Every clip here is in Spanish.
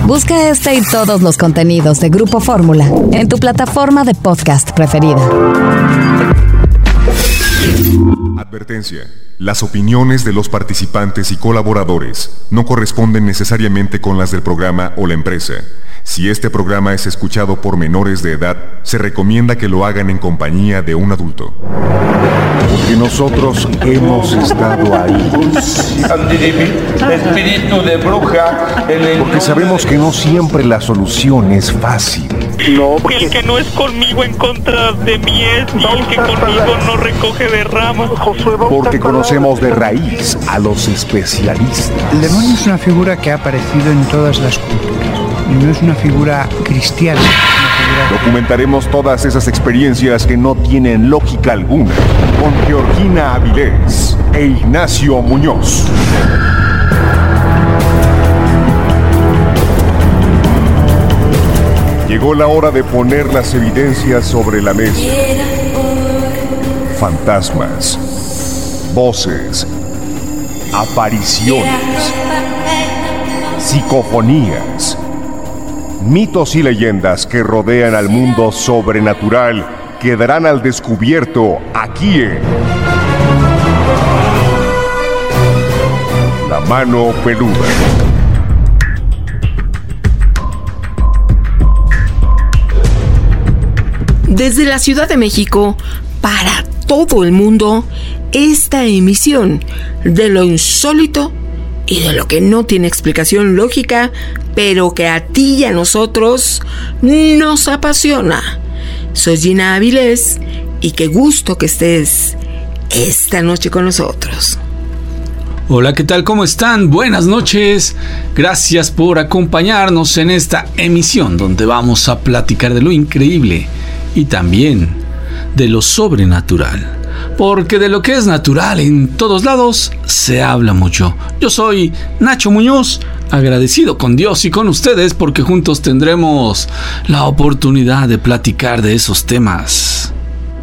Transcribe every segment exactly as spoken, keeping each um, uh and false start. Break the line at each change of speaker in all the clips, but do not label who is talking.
Busca este y todos los contenidos de Grupo Fórmula en tu plataforma de podcast preferida.
Advertencia. Las opiniones de los participantes y colaboradores no corresponden necesariamente con las del programa o la empresa. Si este programa es escuchado por menores de edad, se recomienda que lo hagan en compañía de un adulto.
Porque nosotros hemos estado ahí.
Espíritu de bruja.
Porque sabemos que no siempre la solución es fácil.
No,
porque el que no es conmigo en contra de mí es, y el que conmigo no recoge de ramas.
Porque conocemos de raíz a los especialistas.
El demonio es una figura que ha aparecido en todas las culturas. Y no es una figura cristiana. Figura...
Documentaremos todas esas experiencias que no tienen lógica alguna con Georgina Avilés e Ignacio Muñoz. Llegó la hora de poner las evidencias sobre la mesa. Fantasmas, voces, apariciones, psicofonías, mitos y leyendas que rodean al mundo sobrenatural quedarán al descubierto aquí en La Mano Peluda.
Desde la Ciudad de México, para todo el mundo, esta emisión de lo insólito y de lo que no tiene explicación lógica, pero que a ti y a nosotros nos apasiona. Soy Gina Avilés y qué gusto que estés esta noche con nosotros.
Hola, ¿qué tal? ¿Cómo están? Buenas noches. Gracias por acompañarnos en esta emisión donde vamos a platicar de lo increíble y también de lo sobrenatural. Porque de lo que es natural en todos lados se habla mucho. Yo soy Nacho Muñoz, agradecido con Dios y con ustedes porque juntos tendremos la oportunidad de platicar de esos temas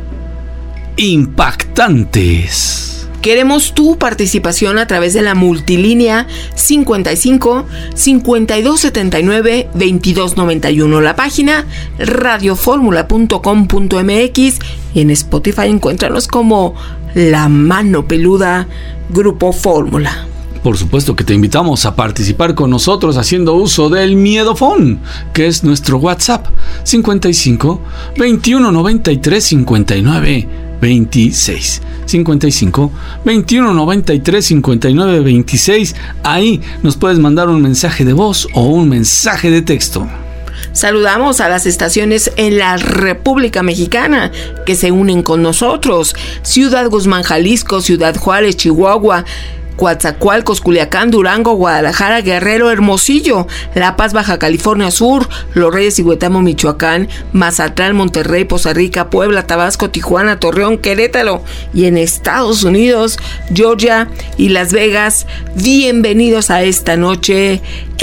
impactantes.
Queremos tu participación a través de la multilínea cincuenta y cinco, cincuenta y dos setenta y nueve, veintidós noventa y uno, la página radioformula punto com punto m x y en Spotify encuéntranos como La Mano Peluda Grupo Fórmula.
Por supuesto que te invitamos a participar con nosotros haciendo uso del Miedofón, que es nuestro WhatsApp cincuenta y cinco, veintiuno noventa y tres, cincuenta y nueve veintiséis. cincuenta y cinco, veintiuno noventa y tres, cincuenta y nueve veintiséis. Ahí nos puedes mandar un mensaje de voz o un mensaje de texto.
Saludamos a las estaciones en la República Mexicana que se unen con nosotros: Ciudad Guzmán, Jalisco; Ciudad Juárez, Chihuahua; Coatzacoalcos, Culiacán, Durango, Guadalajara, Guerrero, Hermosillo; La Paz, Baja California Sur; Los Reyes y Huetamo, Michoacán; Mazatlán, Monterrey, Poza Rica, Puebla, Tabasco, Tijuana, Torreón, Querétaro; y en Estados Unidos, Georgia y Las Vegas. Bienvenidos a esta noche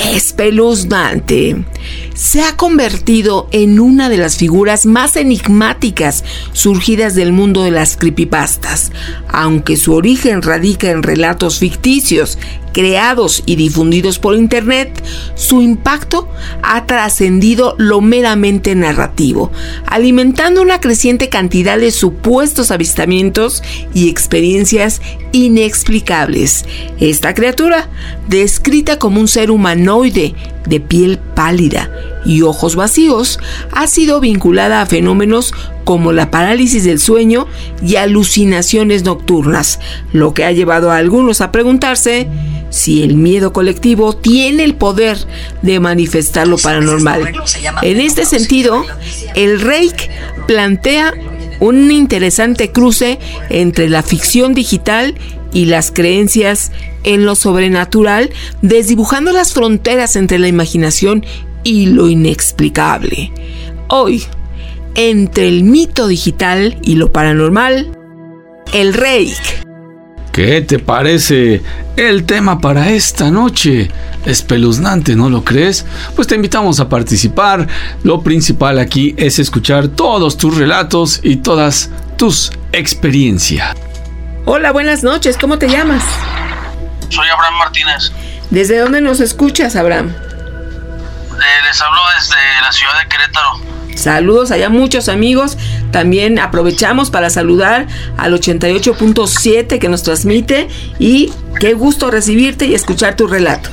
espeluznante. Se ha convertido en una de las figuras más enigmáticas surgidas del mundo de las creepypastas, aunque su origen radica en relatos ficticios creados y difundidos por internet. Su impacto ha trascendido lo meramente narrativo, alimentando una creciente cantidad de supuestos avistamientos y experiencias inexplicables. Esta criatura, descrita como un ser humanoide de piel pálida y ojos vacíos, ha sido vinculada a fenómenos como la parálisis del sueño y alucinaciones nocturnas, lo que ha llevado a algunos a preguntarse si el miedo colectivo tiene el poder de manifestar lo paranormal. En este sentido, el Reik plantea un interesante cruce entre la ficción digital y las creencias en lo sobrenatural, desdibujando las fronteras entre la imaginación y lo inexplicable. Hoy, entre el mito digital y lo paranormal, el Reik.
¿Qué te parece el tema para esta noche? Espeluznante, ¿no lo crees? Pues te invitamos a participar. Lo principal aquí es escuchar todos tus relatos y todas tus experiencias.
Hola, buenas noches. ¿Cómo te llamas?
Soy Abraham Martínez.
¿Desde dónde nos escuchas, Abraham?
Les hablo desde la ciudad de Querétaro.
Saludos allá, muchos amigos. También aprovechamos para saludar al ochenta y ocho punto siete que nos transmite, y qué gusto recibirte y escuchar tu relato.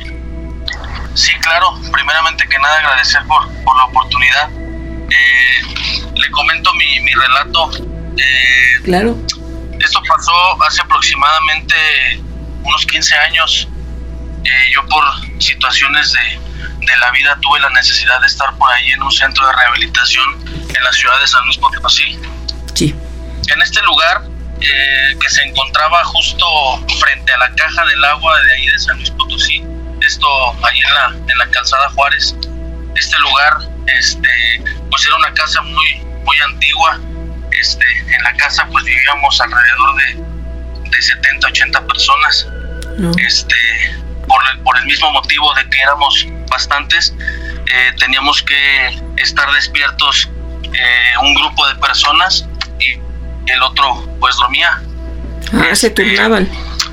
Sí, claro. Primeramente que nada, agradecer por, por la oportunidad. Eh, le comento mi, mi relato. Eh,
claro.
Esto pasó hace aproximadamente unos quince años. Eh, yo por situaciones de, de la vida tuve la necesidad de estar por ahí en un centro de rehabilitación en la ciudad de San Luis Potosí.
Sí.
En este lugar eh, que se encontraba justo frente a la caja del agua de ahí de San Luis Potosí, esto ahí en la, en la calzada Juárez, este lugar este, pues era una casa muy, muy antigua. Este, en la casa pues vivíamos alrededor de, de setenta, ochenta personas. No. Este, por el, por el mismo motivo de que éramos bastantes, eh, teníamos que estar despiertos eh, un grupo de personas y el otro pues dormía.
Ah, este, se turnaban.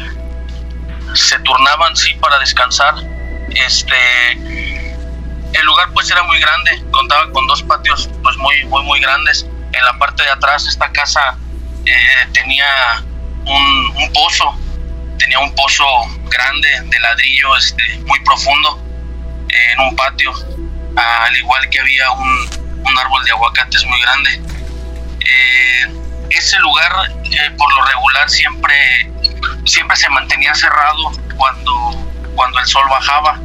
Se turnaban, sí, para descansar. Este, el lugar pues era muy grande, contaba con dos patios pues muy, muy, muy grandes. En la parte de atrás esta casa eh, tenía un, un pozo, tenía un pozo grande de ladrillo, este, muy profundo, eh, en un patio, al igual que había un, un árbol de aguacates muy grande. Eh, ese lugar eh, por lo regular siempre, siempre se mantenía cerrado cuando, cuando el sol bajaba.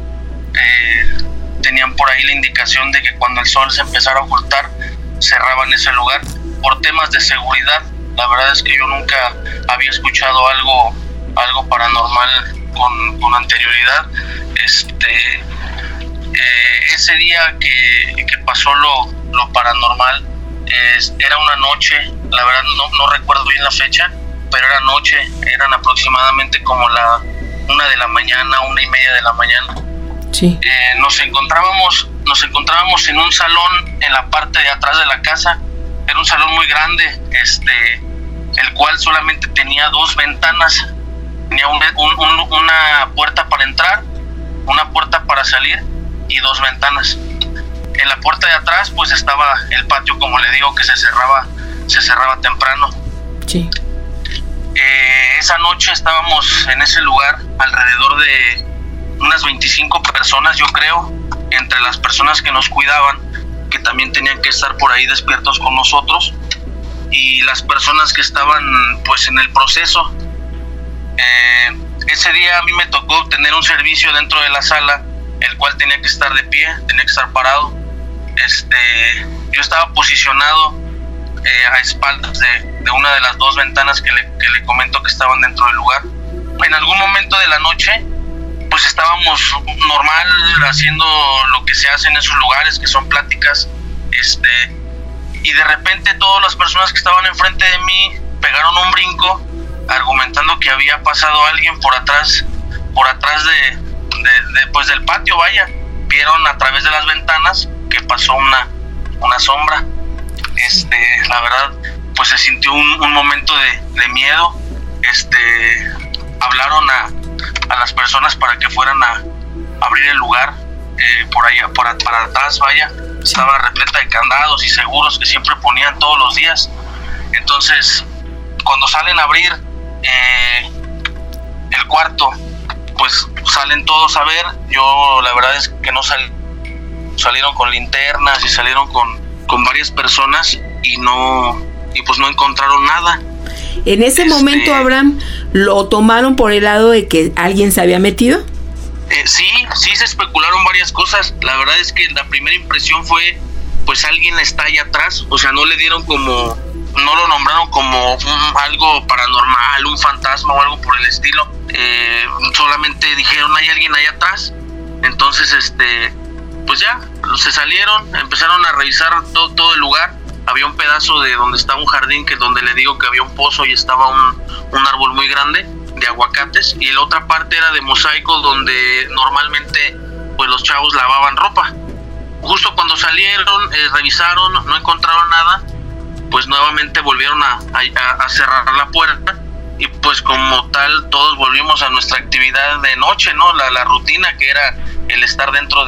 Eh, tenían por ahí la indicación de que cuando el sol se empezara a ocultar, cerraban ese lugar por temas de seguridad. La verdad es que yo nunca había escuchado algo algo paranormal con, con anterioridad. Este eh, ese día que, que pasó lo, lo paranormal, eh, era una noche, la verdad no, no recuerdo bien la fecha, pero era noche, eran aproximadamente como la una de la mañana, una y media de la mañana.
Sí.
Eh, nos encontrábamos nos encontrábamos en un salón en la parte de atrás de la casa. Era un salón muy grande, este, el cual solamente tenía dos ventanas. Tenía un, un, un, una puerta para entrar, una puerta para salir y dos ventanas. En la puerta de atrás pues estaba el patio, como le digo, que se cerraba, se cerraba temprano.
Sí.
Eh, esa noche estábamos en ese lugar alrededor de unas veinticinco personas, yo creo, entre las personas que nos cuidaban, que también tenían que estar por ahí despiertos con nosotros, y las personas que estaban pues en el proceso. Eh, ese día a mí me tocó tener un servicio dentro de la sala, el cual tenía que estar de pie, tenía que estar parado. Este, yo estaba posicionado eh, a espaldas de, de una de las dos ventanas que le, que le comento que estaban dentro del lugar. En algún momento de la noche pues estábamos normal haciendo lo que se hace en esos lugares, que son pláticas, este, y de repente todas las personas que estaban enfrente de mí pegaron un brinco, argumentando que había pasado alguien por atrás, por atrás de, de, de pues del patio, vaya. Vieron a través de las ventanas que pasó una, una sombra. Este, la verdad, pues se sintió un, un momento de, de miedo. Este, hablaron a a las personas para que fueran a abrir el lugar, eh, por allá, por, para atrás, vaya. Sí. Estaba repleta de candados y seguros que siempre ponían todos los días. Entonces, cuando salen a abrir eh, el cuarto, pues salen todos a ver. Yo la verdad es que no sal, salieron con linternas y salieron con, con varias personas y no, y pues no encontraron nada.
En ese este, momento, Abraham, ¿lo tomaron por el lado de que alguien se había metido?
Eh, sí, sí se especularon varias cosas. La verdad es que la primera impresión fue, pues alguien está ahí atrás. O sea, no le dieron como, no lo nombraron como un, algo paranormal, un fantasma o algo por el estilo. Eh, solamente dijeron, hay alguien ahí atrás. Entonces, este, pues ya, se salieron, empezaron a revisar todo, todo el lugar. Había un pedazo de donde estaba un jardín, que donde le digo que había un pozo y estaba un, un árbol muy grande de aguacates, y la otra parte era de mosaico donde normalmente pues los chavos lavaban ropa. Justo cuando salieron, eh, revisaron, no encontraron nada, pues nuevamente volvieron a, a, a cerrar la puerta, y pues como tal todos volvimos a nuestra actividad de noche, ¿no? La, la rutina que era el estar dentro de,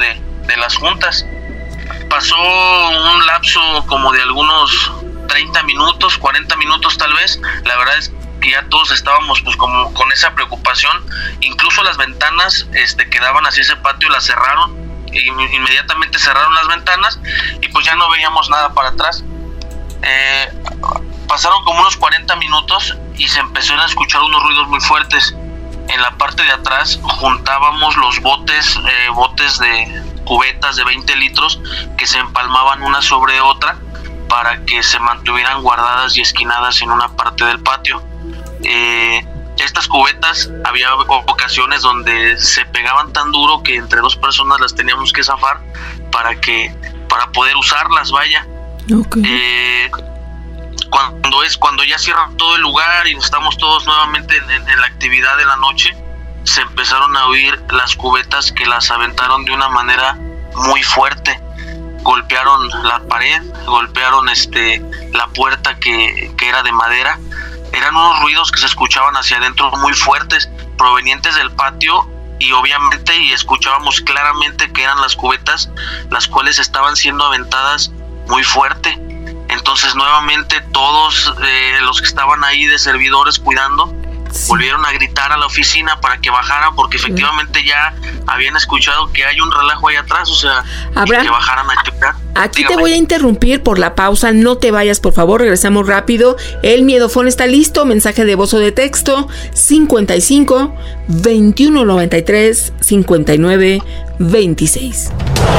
de las juntas. Pasó un lapso como de algunos treinta minutos, cuarenta minutos tal vez. La verdad es que ya todos estábamos pues como con esa preocupación. Incluso las ventanas este, que daban hacia ese patio las cerraron, e inmediatamente cerraron las ventanas y pues ya no veíamos nada para atrás. Eh, pasaron como unos cuarenta minutos y se empezaron a escuchar unos ruidos muy fuertes. En la parte de atrás juntábamos los botes, eh, botes de cubetas de veinte litros que se empalmaban una sobre otra para que se mantuvieran guardadas y esquinadas en una parte del patio. Eh, estas cubetas había ocasiones donde se pegaban tan duro que entre dos personas las teníamos que zafar para que para poder usarlas, vaya.
Okay.
Eh, cuando es cuando ya cierran todo el lugar y estamos todos nuevamente en, en, en la actividad de la noche, se empezaron a oír las cubetas que las aventaron de una manera muy fuerte. Golpearon la pared, golpearon este la puerta que, que era de madera. Eran unos ruidos que se escuchaban hacia adentro muy fuertes, provenientes del patio, y obviamente y escuchábamos claramente que eran las cubetas las cuales estaban siendo aventadas muy fuerte. Entonces nuevamente todos eh, los que estaban ahí de servidores cuidando, sí, volvieron a gritar a la oficina para que bajaran, porque efectivamente ya habían escuchado que hay un relajo ahí atrás, o sea,
Abraham,
que bajaran a checar.
Aquí
Dígame.
Te voy a interrumpir por la pausa, no te vayas por favor, regresamos rápido. El miedofón está listo, mensaje de voz o de texto cincuenta y cinco, veintiuno noventa y tres, cincuenta y nueve, veintiséis.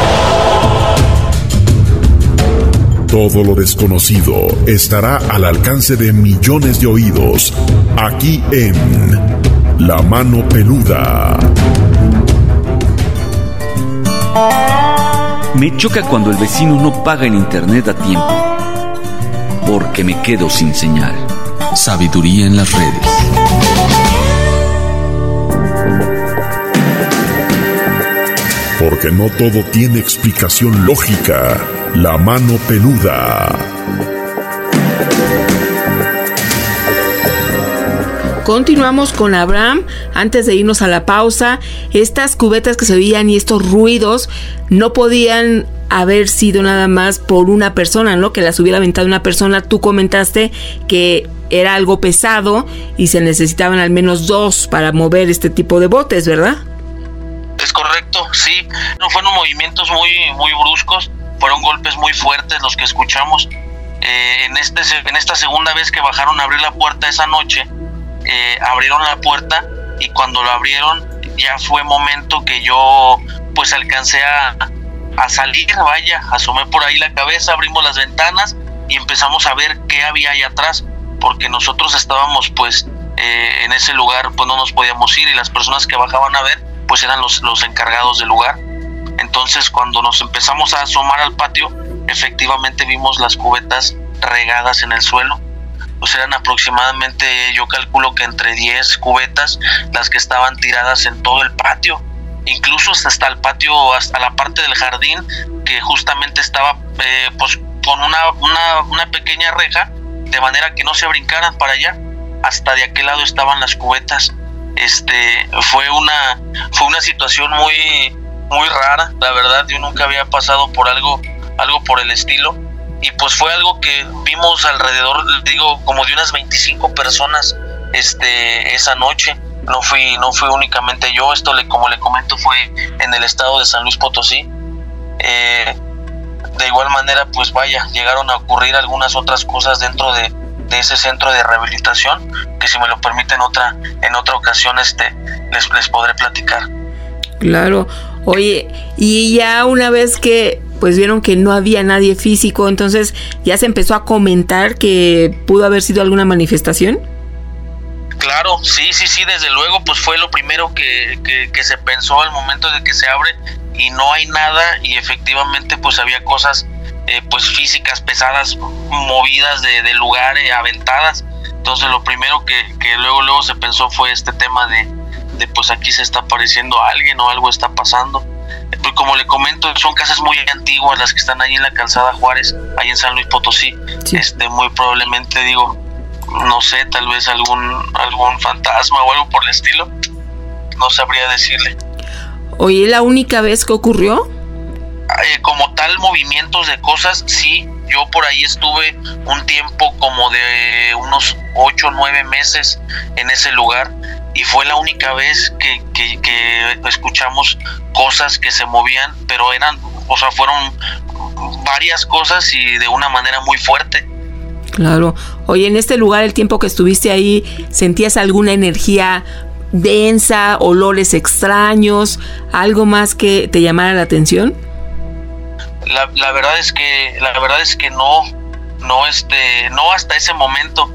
Todo lo desconocido estará al alcance de millones de oídos, aquí en La Mano Peluda.
Me choca cuando el vecino no paga en internet a tiempo, porque me quedo sin señal. Sabiduría en las redes.
Porque no todo tiene explicación lógica. La Mano Peluda.
Continuamos con Abraham. Antes de irnos a la pausa, estas cubetas que se oían y estos ruidos no podían haber sido nada más por una persona, ¿no? Que las hubiera aventado una persona. Tú comentaste que era algo pesado y se necesitaban al menos dos para mover este tipo de botes, ¿verdad?
Es correcto, sí. No fueron movimientos muy, muy bruscos. Fueron golpes muy fuertes los que escuchamos. Eh, en, este, en esta segunda vez que bajaron a abrir la puerta esa noche, eh, abrieron la puerta y cuando lo abrieron ya fue momento que yo pues alcancé a, a salir, vaya, asomé por ahí la cabeza, abrimos las ventanas y empezamos a ver qué había ahí atrás, porque nosotros estábamos pues eh, en ese lugar, pues no nos podíamos ir y las personas que bajaban a ver pues eran los, los encargados del lugar. Entonces cuando nos empezamos a asomar al patio, efectivamente vimos las cubetas regadas en el suelo. Pues eran aproximadamente, yo calculo que entre diez cubetas las que estaban tiradas en todo el patio. Incluso hasta el patio, hasta la parte del jardín, que justamente estaba eh, pues con una, una, una pequeña reja, de manera que no se brincaran para allá. Hasta de aquel lado estaban las cubetas. Este, fue una, fue una situación muy... muy rara, la verdad. Yo nunca había pasado por algo algo por el estilo y pues fue algo que vimos alrededor, digo, como de unas veinticinco personas este esa noche. No fui no fui únicamente yo, esto le como le comento fue en el estado de San Luis Potosí. Eh, de igual manera pues vaya, llegaron a ocurrir algunas otras cosas dentro de, de ese centro de rehabilitación que si me lo permiten otra en otra ocasión este les les podré platicar.
Claro. Oye, y ya una vez que pues vieron que no había nadie físico, entonces ya se empezó a comentar que pudo haber sido alguna manifestación.
Claro, sí, sí, sí, desde luego, pues fue lo primero que, que, que se pensó al momento de que se abre y no hay nada y efectivamente pues había cosas eh, pues físicas pesadas movidas de, de lugar, eh, aventadas. Entonces lo primero que, que luego luego se pensó fue este tema de de pues aquí se está apareciendo alguien o algo está pasando. Pues como le comento, son casas muy antiguas las que están ahí en la calzada Juárez, ahí en San Luis Potosí. Sí. Este, muy probablemente, digo, no sé, tal vez algún algún fantasma o algo por el estilo. No sabría decirle.
Oye, ¿la única vez que ocurrió?
eh, como tal movimientos de cosas, sí. Yo por ahí estuve un tiempo como de unos ocho o nueve meses en ese lugar y fue la única vez que, que, que escuchamos cosas que se movían, pero eran, o sea, fueron varias cosas y de una manera muy fuerte.
Claro. Oye, en este lugar, el tiempo que estuviste ahí, ¿sentías alguna energía densa, olores extraños, algo más que te llamara la atención?
La, la verdad es que la verdad es que no no este no hasta ese momento.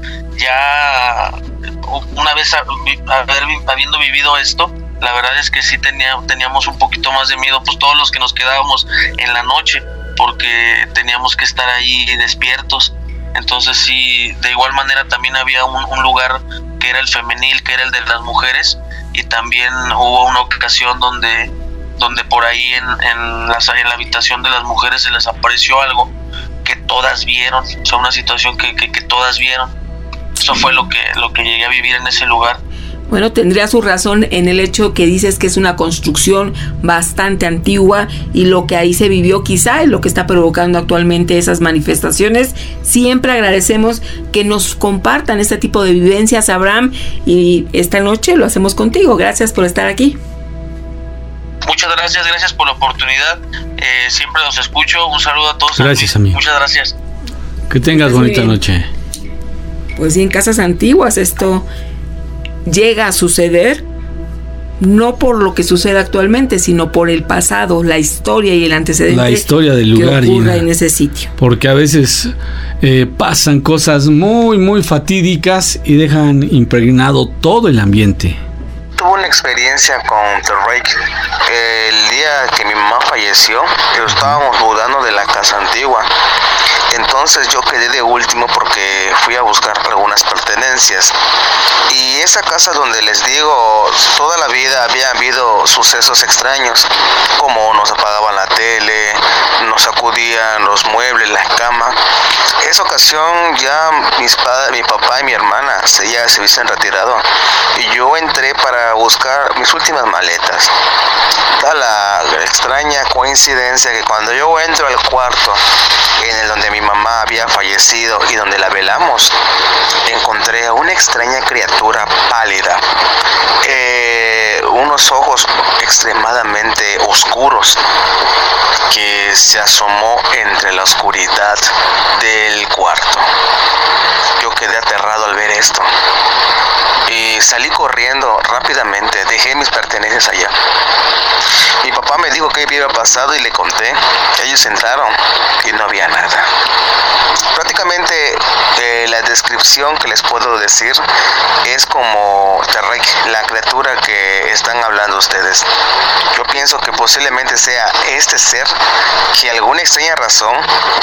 Ya una vez haber, habiendo vivido esto, la verdad es que sí tenía, teníamos un poquito más de miedo, pues todos los que nos quedábamos en la noche, porque teníamos que estar ahí despiertos. Entonces sí, de igual manera también había un, un lugar que era el femenil, que era el de las mujeres, y también hubo una ocasión donde donde por ahí en, en, la, en la habitación de las mujeres se les apareció algo que todas vieron, o sea, una situación que, que, que todas vieron. Eso fue lo que, lo que llegué a vivir en ese lugar.
Bueno, tendría su razón en el hecho que dices que es una construcción bastante antigua y lo que ahí se vivió quizá es lo que está provocando actualmente esas manifestaciones. Siempre agradecemos que nos compartan este tipo de vivencias, Abraham, y esta noche lo hacemos contigo. Gracias por estar aquí.
Muchas gracias, gracias por la oportunidad. Eh, siempre los escucho. Un saludo a todos.
Gracias, amigo.
Muchas gracias.
Que tengas pues bonita bien. noche.
Pues sí, en casas antiguas esto llega a suceder, no por lo que sucede actualmente, sino por el pasado, la historia y el antecedente.
La historia del lugar
que ocurra en ese sitio.
Porque a veces eh, pasan cosas muy, muy fatídicas y dejan impregnado todo el ambiente.
Tuve una experiencia con Terreik. El día que mi mamá falleció, estábamos mudando de la casa antigua. Entonces yo quedé de último porque fui a buscar algunas pertenencias. Y esa casa donde les digo, toda la vida había habido sucesos extraños, como nos apagaban la tele, nos sacudían los muebles, la cama. Esa ocasión ya mis padres, mi papá y mi hermana ya se hubiesen retirado. Y yo entré para buscar mis últimas maletas. Da la extraña coincidencia que cuando yo entro al cuarto en el donde mi mamá había fallecido y donde la velamos, encontré a una extraña criatura pálida, eh, unos ojos extremadamente oscuros que se asomó entre la oscuridad del cuarto. Yo quedé aterrado al ver esto y salí corriendo rápidamente, dejé mis pertenencias allá. Mi papá me dijo qué había pasado y le conté. Ellos entraron y no había nada. Prácticamente eh, la descripción que les puedo decir es como Terreik, la criatura que están hablando ustedes. Yo pienso que posiblemente sea este ser que alguna extraña razón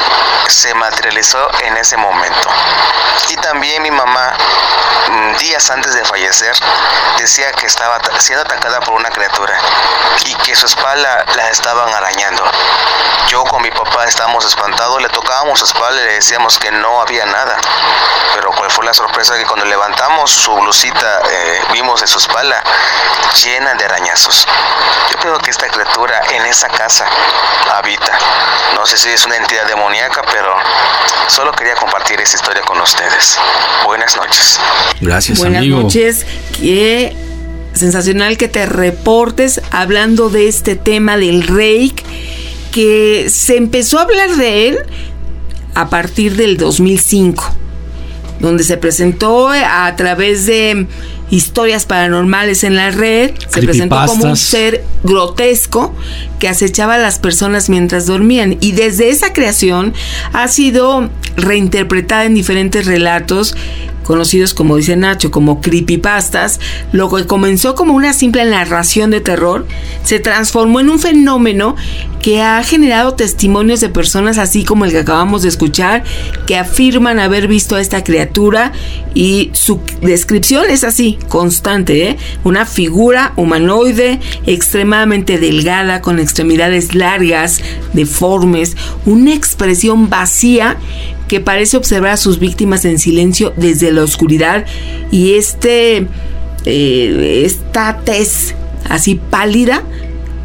se materializó en ese momento. Y también mi mamá, días antes de fallecer, decía que estaba siendo atacada por una criatura y que su espalda la estaban arañando. Yo con mi papá estábamos espantados, le tocábamos su espalda y le decíamos que no había nada. Pero cuál fue la sorpresa, que cuando levantamos su blusita eh, vimos en su espalda llena de arañazos. Yo creo que esta criatura en esa casa habita. No sé si es una entidad demoníaca, pero solo quería compartir esta historia con ustedes. Buenas noches.
Gracias,
Buenas
amigo.
Buenas noches. Qué sensacional que te reportes hablando de este tema del reiki, que se empezó a hablar de él a partir del dos mil cinco, donde se presentó a través de historias paranormales en la red. Se presentó como un ser grotesco que acechaba a las personas mientras dormían, y desde esa creación ha sido reinterpretada en diferentes relatos conocidos, como dice Nacho, como creepypastas. Lo que comenzó como una simple narración de terror se transformó en un fenómeno que ha generado testimonios de personas así como el que acabamos de escuchar, que afirman haber visto a esta criatura, y su descripción es así, constante, ¿eh? Una figura humanoide extremadamente delgada, con extremidades largas, deformes, una expresión vacía que parece observar a sus víctimas en silencio desde la oscuridad, y este eh, esta tez así pálida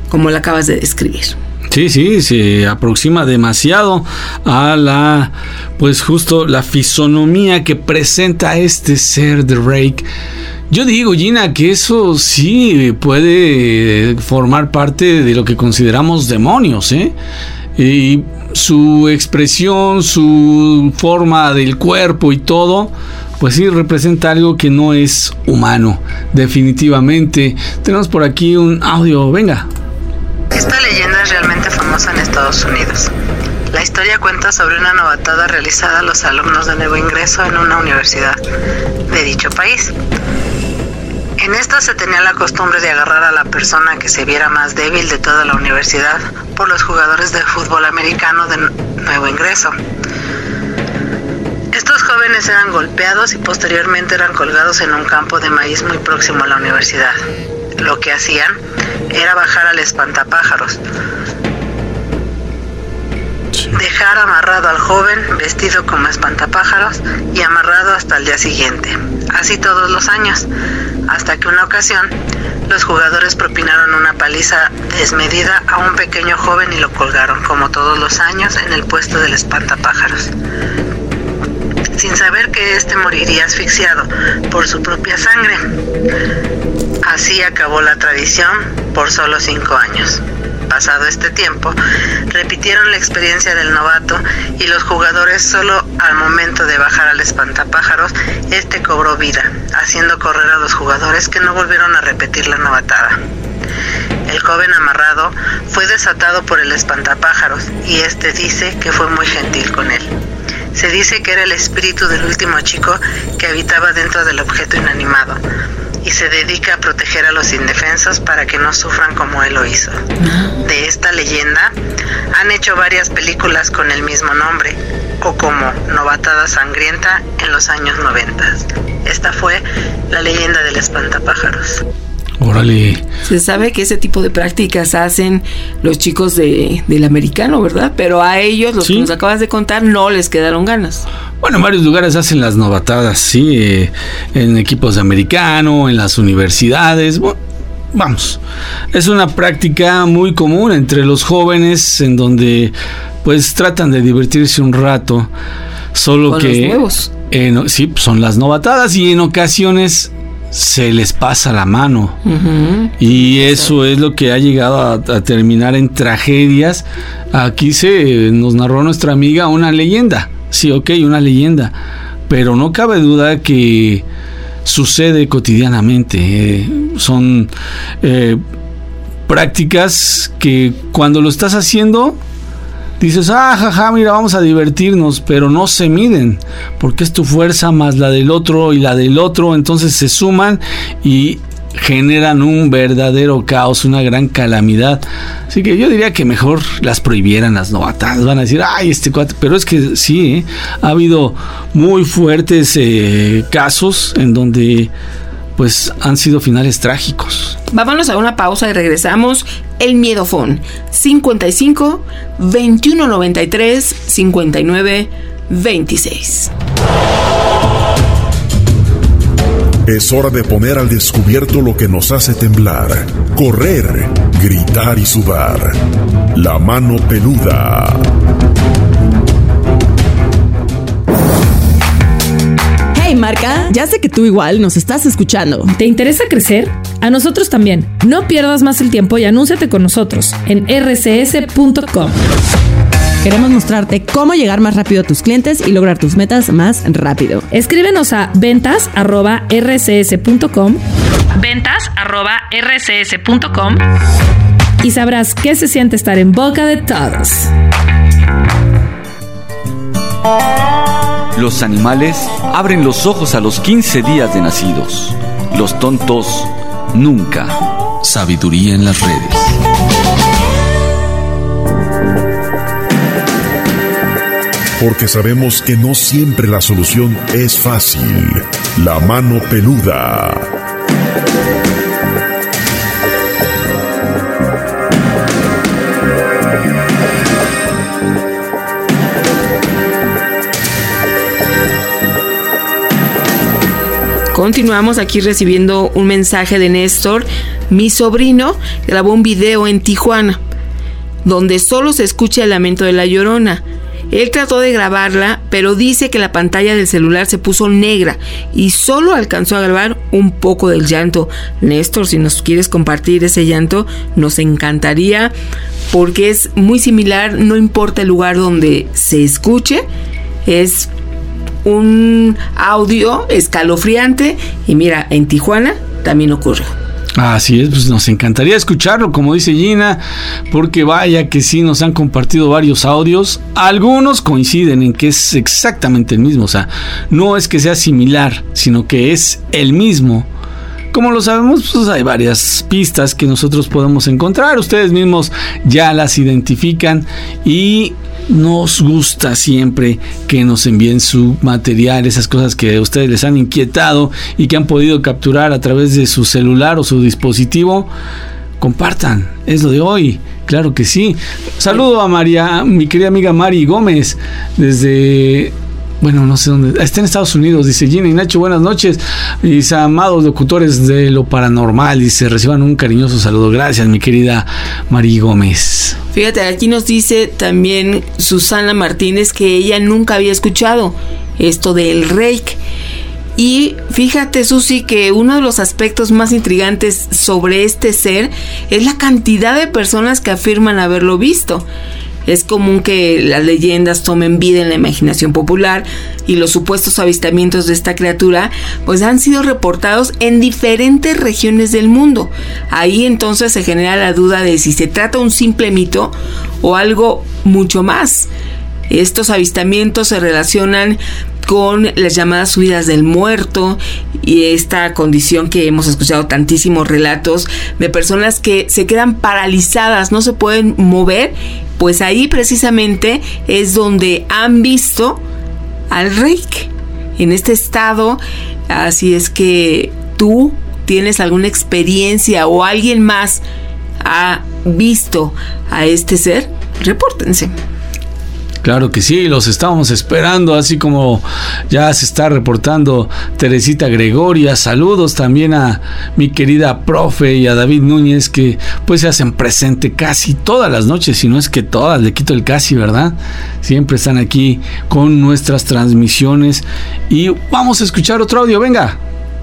como la acabas de describir.
Sí, sí, se aproxima demasiado a la, pues justo la fisonomía que presenta este ser de Drake. Yo digo, Gina, que eso sí puede formar parte de lo que consideramos demonios, ¿eh? Y su expresión, su forma del cuerpo y todo, pues sí representa algo que no es humano, definitivamente. Tenemos por aquí un audio, venga.
Esta leyenda es realmente famosa en Estados Unidos. La historia cuenta sobre una novatada realizada a los alumnos de nuevo ingreso en una universidad de dicho país. En esta se tenía la costumbre de agarrar a la persona que se viera más débil de toda la universidad por los jugadores de fútbol americano de nuevo ingreso. Estos jóvenes eran golpeados y posteriormente eran colgados en un campo de maíz muy próximo a la universidad. Lo que hacían era bajar al espantapájaros, dejar amarrado al joven vestido como espantapájaros y amarrado hasta el día siguiente, así todos los años, hasta que una ocasión los jugadores propinaron una paliza desmedida a un pequeño joven y lo colgaron como todos los años en el puesto del espantapájaros, sin saber que éste moriría asfixiado por su propia sangre. Así acabó la tradición por solo cinco años. Pasado este tiempo, repitieron la experiencia del novato y los jugadores solo al momento de bajar al espantapájaros, este cobró vida, haciendo correr a los jugadores que no volvieron a repetir la novatada. El joven amarrado fue desatado por el espantapájaros y este dice que fue muy gentil con él. Se dice que era el espíritu del último chico que habitaba dentro del objeto inanimado y se dedica a proteger a los indefensos para que no sufran como él lo hizo. De esta leyenda han hecho varias películas con el mismo nombre o como Novatada Sangrienta en los años noventa. Esta fue la leyenda del espantapájaros.
Órale.
Se sabe que ese tipo de prácticas hacen los chicos de, del americano, ¿verdad? Pero a ellos, los ¿sí? que nos acabas de contar, no les quedaron ganas.
Bueno, en varios lugares hacen las novatadas, sí, eh, en equipos de americano, en las universidades. Bueno, vamos, es una práctica muy común entre los jóvenes en donde pues tratan de divertirse un rato, solo
con
que
los nuevos.
En, sí, son las novatadas y en ocasiones se les pasa la mano uh-huh. y eso sí. es lo que ha llegado a, a terminar en tragedias. Aquí se nos narró nuestra amiga una leyenda, sí, ok, una leyenda, pero no cabe duda que sucede cotidianamente. Eh, son eh, prácticas que cuando lo estás haciendo dices, ah, jaja, mira, vamos a divertirnos, pero no se miden, porque es tu fuerza más la del otro y la del otro, entonces se suman y generan un verdadero caos, una gran calamidad. Así que yo diría que mejor las prohibieran las novatadas. Van a decir, ay, este cuate, pero es que sí, ¿eh? Ha habido muy fuertes eh, casos en donde pues han sido finales trágicos.
Vámonos a una pausa y regresamos. El Miedofón cincuenta y cinco, veintiuno noventa y tres, cincuenta y nueve, veintiséis.
Es hora de poner al descubierto lo que nos hace temblar, correr, gritar y sudar. La mano peluda.
Hey marca, ya sé que tú igual nos estás escuchando.
¿Te interesa crecer? A nosotros también. No pierdas más el tiempo y anúnciate con nosotros en erre ce ese punto com.
Queremos mostrarte cómo llegar más rápido a tus clientes y lograr tus metas más rápido.
Escríbenos a ventas arroba erre ce ese punto com ventas arroba erre ce ese punto com y sabrás qué se siente estar en boca de todos.
Los animales abren los ojos a los quince días de nacidos. Los tontos nunca. Sabiduría en las redes.
Porque sabemos que no siempre la solución es fácil. La mano peluda.
Continuamos aquí recibiendo un mensaje de Néstor. Mi sobrino grabó un video en Tijuana, donde solo se escucha el lamento de la Llorona. Él trató de grabarla, pero dice que la pantalla del celular se puso negra y solo alcanzó a grabar un poco del llanto. Néstor, si nos quieres compartir ese llanto, nos encantaría, porque es muy similar, no importa el lugar donde se escuche, es un audio escalofriante. Y mira, en Tijuana también ocurrió.
Así es, pues nos encantaría escucharlo, como dice Gina, porque vaya que sí nos han compartido varios audios. Algunos coinciden en que es exactamente el mismo, o sea, no es que sea similar, sino que es el mismo. Como lo sabemos, pues hay varias pistas que nosotros podemos encontrar, ustedes mismos ya las identifican y nos gusta siempre que nos envíen su material, esas cosas que a ustedes les han inquietado y que han podido capturar a través de su celular o su dispositivo. Compartan, es lo de hoy, claro que sí. Saludo a María, mi querida amiga Mari Gómez, desde... Bueno, no sé dónde. Está en Estados Unidos, dice Gina y Nacho, buenas noches. Mis amados locutores de lo paranormal, dice, reciban un cariñoso saludo. Gracias, mi querida Mari Gómez.
Fíjate, aquí nos dice también Susana Martínez que ella nunca había escuchado esto del reiki. Y fíjate, Susi, que uno de los aspectos más intrigantes sobre este ser es la cantidad de personas que afirman haberlo visto. Es común que las leyendas tomen vida en la imaginación popular y los supuestos avistamientos de esta criatura pues han sido reportados en diferentes regiones del mundo. Ahí entonces se genera la duda de si se trata de un simple mito o algo mucho más. Estos avistamientos se relacionan con las llamadas subidas del muerto y esta condición que hemos escuchado tantísimos relatos de personas que se quedan paralizadas, no se pueden mover. Pues ahí precisamente es donde han visto al reiki en este estado. Así es que tú tienes alguna experiencia o alguien más ha visto a este ser, repórtense.
Claro que sí, los estamos esperando, así como ya se está reportando Teresita Gregoria. Saludos también a mi querida profe y a David Núñez, que pues se hacen presente casi todas las noches, si no es que todas, le quito el casi, ¿verdad? Siempre están aquí con nuestras transmisiones y vamos a escuchar otro audio, venga.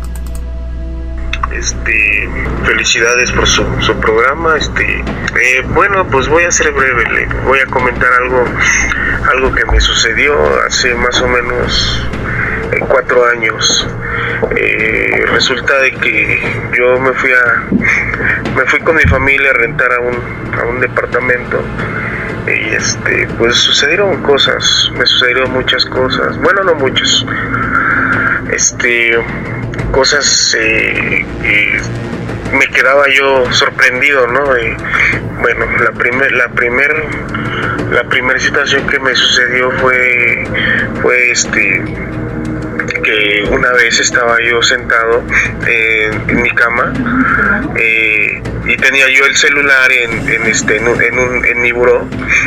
Este, felicidades por su, su programa. Este, eh, bueno, pues voy a ser breve, le voy a comentar algo, algo que me sucedió hace más o menos eh, cuatro años. Eh, resulta de que yo me fui a, me fui con mi familia a rentar a un, a un departamento. Y este, pues sucedieron cosas, me sucedieron muchas cosas, bueno, no muchas, este, cosas eh, eh, me quedaba yo sorprendido, ¿no? Y, bueno, la primer, la primer, la primera situación que me sucedió fue, fue este, que una vez estaba yo sentado eh, en mi cama eh, y tenía yo el celular en, en este, en, un, en, un, en mi buró.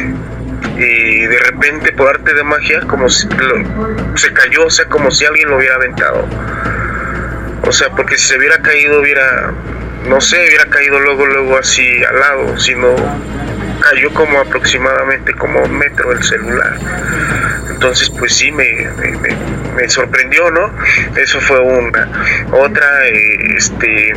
Y de repente, por arte de magia, como si lo, se cayó, o sea, como si alguien lo hubiera aventado. O sea, porque si se hubiera caído, hubiera, no sé, hubiera caído luego, luego así al lado, sino cayó como aproximadamente como un metro el celular. Entonces, pues sí, me, me, me sorprendió, ¿no? Eso fue una. Otra, eh, este,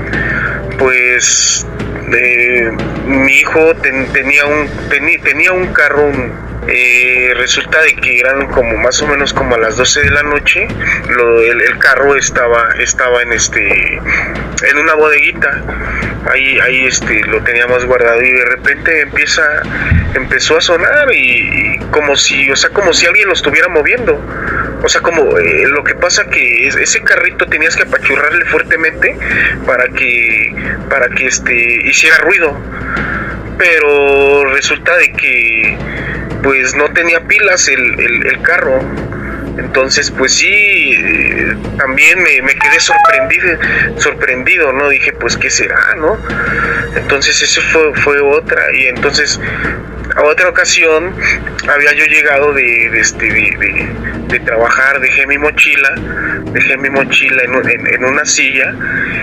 pues... Eh, mi hijo ten, tenía un ten, tenía un carro, un, eh, resulta de que eran como más o menos como a las doce de la noche. Lo, el, el carro estaba estaba en este en una bodeguita, ahí ahí este lo teníamos guardado y de repente empieza empezó a sonar y, y como si, o sea, como si alguien lo estuviera moviendo. O sea, como eh, lo que pasa que es, ese carrito tenías que apachurrarle fuertemente para que para que este hiciera ruido, pero resulta de que pues no tenía pilas el, el, el carro. Entonces pues sí, eh, también me, me quedé sorprendido, sorprendido, ¿no? Dije, pues ¿qué será, no? Entonces eso fue, fue otra. Y entonces a otra ocasión había yo llegado de, de, este, de, de, de trabajar, dejé mi mochila, dejé mi mochila en, en, en una silla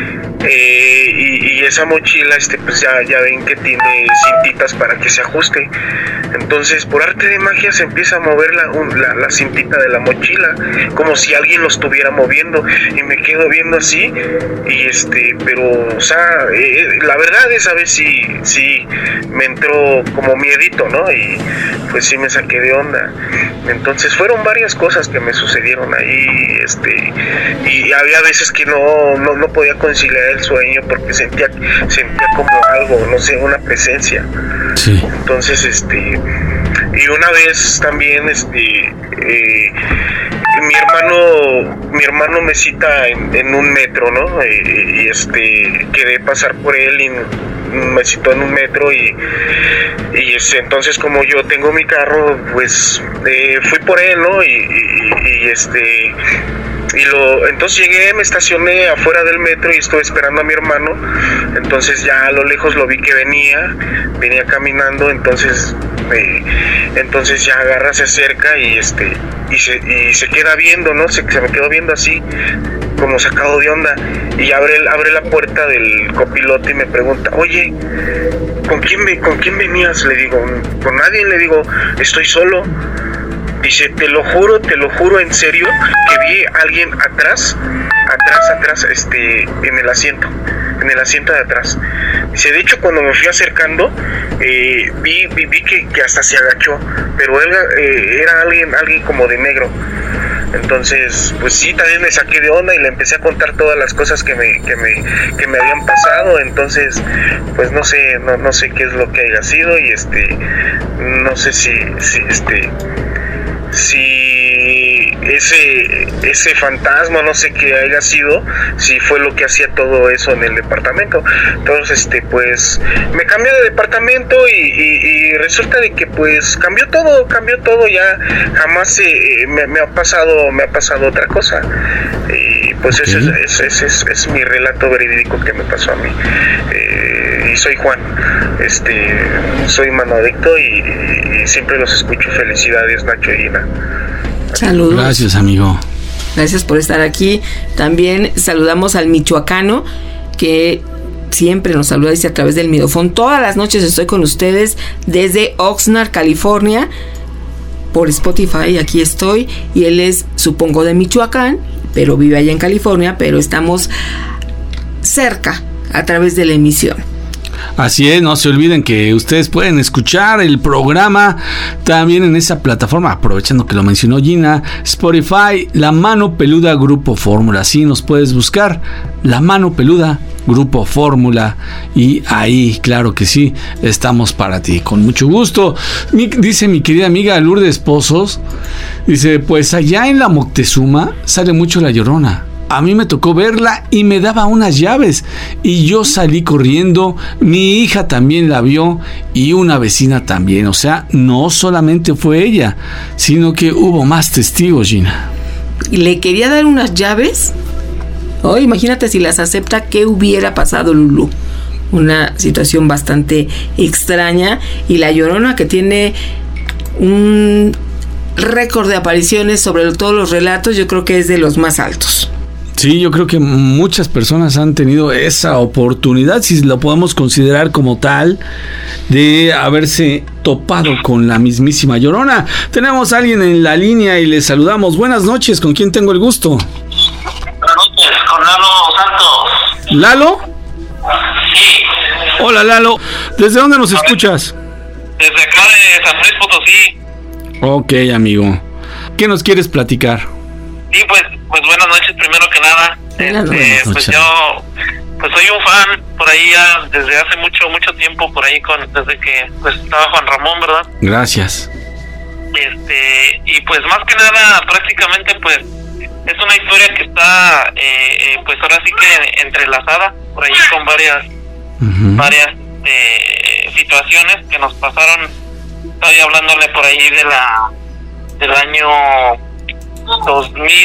Eh, y, y esa mochila, este, pues ya, ya ven que tiene cintitas para que se ajuste. Entonces, por arte de magia se empieza a mover la, un, la, la cintita de la mochila, como si alguien lo estuviera moviendo, y me quedo viendo así, y este, pero, o sea, eh, la verdad esa vez sí, sí me entró como miedito, ¿no? Y pues sí me saqué de onda. Entonces fueron varias cosas que me sucedieron ahí, este, y había veces que no, no, no podía conciliar el sueño porque sentía, sentía como algo, no sé, una presencia.
Sí.
Entonces, este, y una vez también, este, eh, mi hermano, mi hermano me cita en, en un metro, ¿no? Y, y este, quedé pasar por él y me citó en un metro y, y este, entonces como yo tengo mi carro, pues eh, fui por él, ¿no? Y, y, y este... Y lo, entonces llegué, me estacioné afuera del metro y estuve esperando a mi hermano. Entonces ya a lo lejos lo vi que venía, venía caminando, entonces eh, entonces ya agarra, se acerca y este y se, y se queda viendo, ¿no? Se, se me quedó viendo así, como sacado de onda. Y abre, abre la puerta del copiloto y me pregunta, oye, ¿con quién, me, ¿con quién venías? Le digo, con nadie, le digo, estoy solo. Dice, te lo juro, te lo juro en serio, que vi a alguien atrás, atrás, atrás, este, en el asiento, en el asiento de atrás. Dice, de hecho, cuando me fui acercando, eh, vi, vi, vi que, que hasta se agachó, pero él eh, era alguien, alguien como de negro. Entonces, pues sí, también me saqué de onda y le empecé a contar todas las cosas que me, que me, que me habían pasado. Entonces, pues no sé, no, no sé qué es lo que haya sido y este, no sé si, si este... si ese ese fantasma, no sé qué haya sido, si fue lo que hacía todo eso en el departamento. Entonces, este, pues me cambié de departamento y, y, y resulta de que pues cambió todo, cambió todo, ya jamás eh, me, me ha pasado, me ha pasado otra cosa. Y pues okay. ese es, es, es, es mi relato verídico que me pasó a mí. Eh, y soy Juan, este, soy mano adicto y, y siempre los escucho. Felicidades, Nacho y Ina.
Saludos.
Gracias, amigo.
Gracias por estar aquí. También saludamos al michoacano que siempre nos saluda, dice, a través del Midofón. Todas las noches estoy con ustedes desde Oxnard, California, por Spotify. Aquí estoy. Y él es, supongo, de Michoacán, pero vive allá en California, pero estamos cerca a través de la emisión.
Así es, no se olviden que ustedes pueden escuchar el programa también en esa plataforma, aprovechando que lo mencionó Gina, Spotify, La Mano Peluda Grupo Fórmula. Así nos puedes buscar, La Mano Peluda Grupo Fórmula, y ahí, claro que sí, estamos para ti, con mucho gusto. Mi, dice mi querida amiga Lourdes Pozos, dice, pues allá en la Moctezuma sale mucho la Llorona. A mí me tocó verla y me daba unas llaves y yo salí corriendo, mi hija también la vio y una vecina también. O sea, no solamente fue ella, sino que hubo más testigos, Gina.
¿Le quería dar unas llaves? Oh, imagínate si las acepta, ¿qué hubiera pasado, Lulú? Una situación bastante extraña. Y la Llorona, que tiene un récord de apariciones sobre todos los relatos, yo creo que es de los más altos.
Sí, yo creo que muchas personas han tenido esa oportunidad, si lo podemos considerar como tal, de haberse topado con la mismísima Llorona. Tenemos a alguien en la línea y le saludamos. Buenas noches, ¿con quién tengo el gusto?
Buenas noches, con Lalo Santos.
¿Lalo?
Sí.
Hola, Lalo. ¿Desde dónde nos escuchas?
Desde acá de San Luis Potosí.
Ok, amigo. ¿Qué nos quieres platicar?
Sí, pues, pues buenas noches, primero que nada. Este, pues yo, pues soy un fan por ahí ya desde hace mucho, mucho tiempo, por ahí con, desde que pues estaba Juan Ramón, ¿verdad?
Gracias.
Este, y pues más que nada, prácticamente pues, es una historia que está, eh, eh, pues ahora sí que entrelazada, por ahí con varias, uh-huh. varias eh, situaciones que nos pasaron. Estoy hablándole por ahí de la, del año dos mil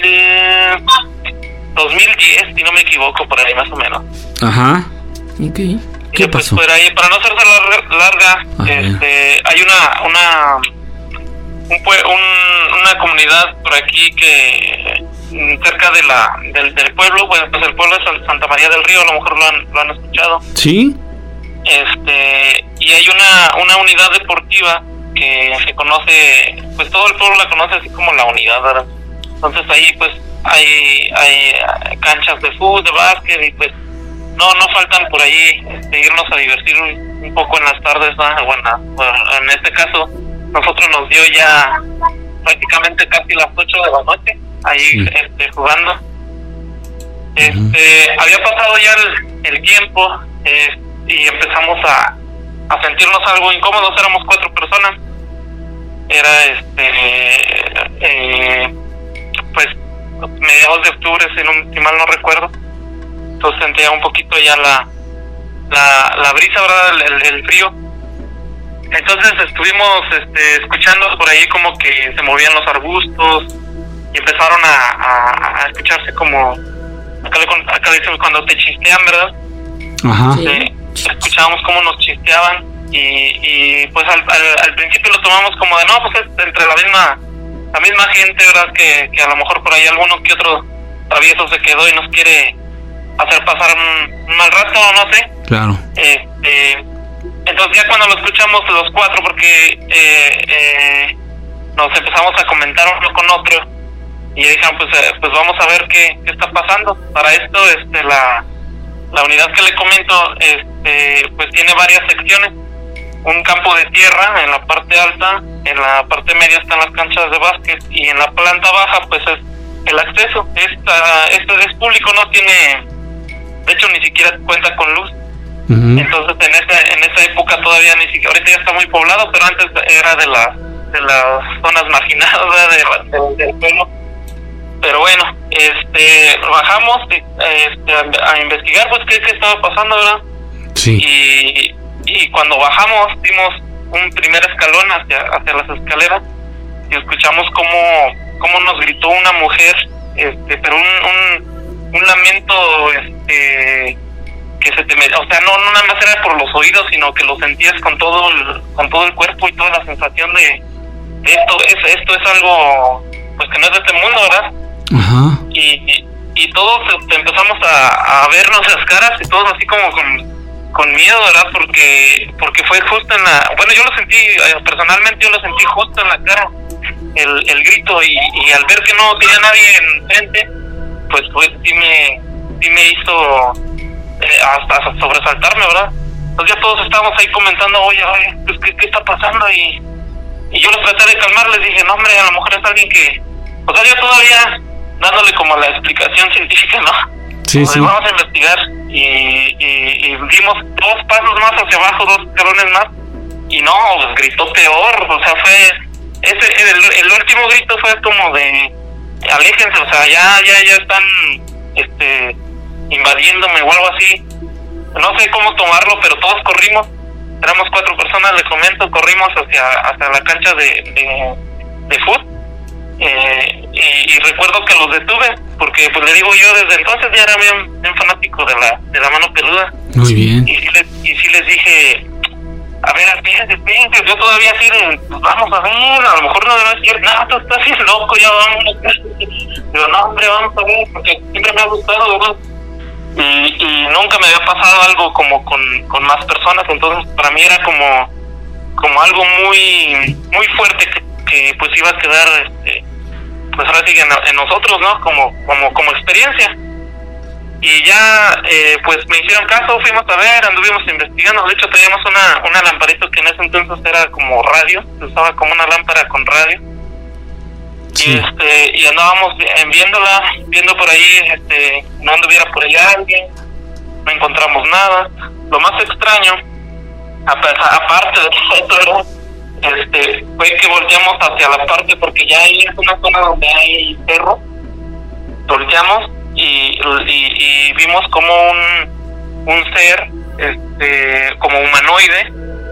diez, si no me equivoco, por ahí más o menos.
Ajá. Okay. ¿Qué
y pues
pasó?
Por ahí, para no hacerse larga, larga este, hay una una un, un, una comunidad por aquí que
cerca de la del, del pueblo, pues, pues el pueblo es Santa María del Río, a lo mejor lo han, lo han escuchado.
Sí.
Este, y hay una, una unidad deportiva que se conoce, pues todo el pueblo la conoce así como la unidad, ¿verdad? Entonces ahí pues hay, hay canchas de fútbol, de básquet, y pues no no faltan por ahí este, irnos a divertir un, un poco en las tardes, ¿no? Bueno, bueno, en este caso nosotros nos dio ya prácticamente casi las ocho de la noche ahí sí. este, jugando. Este, uh-huh. Había pasado ya el, el tiempo eh, y empezamos a, a sentirnos algo incómodos. Éramos cuatro personas. Era este eh, pues mediados de octubre, si, no, si mal no recuerdo. Entonces sentía un poquito ya la la, la brisa, ¿verdad? El, el, el frío. Entonces estuvimos este, escuchando por ahí como que se movían los arbustos y empezaron a, a, a escucharse como acá, le, acá le decimos cuando te chistean, ¿verdad?
Ajá.
Sí. Escuchábamos cómo nos chisteaban y, y pues al, al, al principio lo tomamos como de no, pues es entre la misma la misma gente, ¿verdad? Que, que a lo mejor por ahí alguno que otro travieso se quedó y nos quiere hacer pasar un, un mal rato, no sé.
Claro.
Este, entonces ya cuando lo escuchamos los cuatro, porque eh, eh, nos empezamos a comentar uno con otro y dijeron pues eh, pues vamos a ver qué, qué está pasando. Para esto este la la unidad que le comento este pues tiene varias secciones. Un campo de tierra en la parte alta, en la parte media están las canchas de básquet y en la planta baja pues es el acceso. Esta esto es público, no tiene, de hecho ni siquiera cuenta con luz. Uh-huh. Entonces en esa en esa época todavía ni siquiera, ahorita ya está muy poblado, pero antes era de las de las zonas marginadas de, de, del pueblo. Pero bueno, este bajamos este, a, a investigar pues qué, qué estaba pasando, ¿verdad?
Sí.
Y y cuando bajamos dimos un primer escalón hacia hacia las escaleras y escuchamos cómo cómo nos gritó una mujer, este pero un un, un lamento este que se te metía, o sea, no, no nada más era por los oídos, sino que lo sentías con todo el, con todo el cuerpo y toda la sensación de, de esto es esto es algo pues que no es de este mundo, ¿verdad?
Ajá.
Y, y, y todos este, empezamos a, a vernos las caras y todos así como con, con miedo, ¿verdad? Porque porque fue justo en la, bueno, yo lo sentí, eh, personalmente yo lo sentí justo en la cara, el, el grito, y, y al ver que no tenía nadie enfrente, pues pues sí me, sí me hizo eh, hasta sobresaltarme, ¿verdad? Entonces ya todos estábamos ahí comentando, oye, oye, pues, ¿qué, qué está pasando? Y, y yo los traté de calmar, les dije, no hombre, a lo mejor es alguien que, o sea, yo todavía dándole como la explicación científica, ¿no?
Sí,
pues
sí.
Vamos a investigar y, y, y dimos dos pasos más hacia abajo, dos escalones más, y no, pues gritó peor, o sea, fue, ese el, el último grito fue como de, aléjense, o sea, ya, ya, ya están, este, invadiéndome o algo así, no sé cómo tomarlo, pero todos corrimos, éramos cuatro personas, le comento, corrimos hacia, hacia la cancha de, de, de fútbol. Eh, y, y recuerdo que los detuve porque pues le digo yo desde entonces ya era bien, bien fanático de la de la mano peluda.
Muy bien.
Y sí les, y sí les dije, a ver, espérense, espérense, yo todavía así de, pues vamos a ver, a lo mejor no debe decir, no, tú estás bien loco, ya vamos. Digo, no hombre, vamos a ver, porque siempre me ha gustado, ¿verdad? Y, y nunca me había pasado algo como con, con más personas, entonces para mí era como como algo muy muy fuerte que, que pues iba a quedar este, pues ahora sí en, en nosotros, ¿no? Como como como experiencia. Y ya eh, pues me hicieron caso, fuimos a ver, anduvimos investigando, de hecho teníamos una una lamparita que en ese entonces era como radio, se usaba como una lámpara con radio. Sí. Y este y andábamos viéndola, viendo por ahí este no anduviera por ahí alguien, no encontramos nada. Lo más extraño, aparte de todo esto, ¿verdad? Este, fue que volteamos hacia la parte, porque ya ahí es una zona donde hay cerro, volteamos y, y, y vimos como un un ser este como humanoide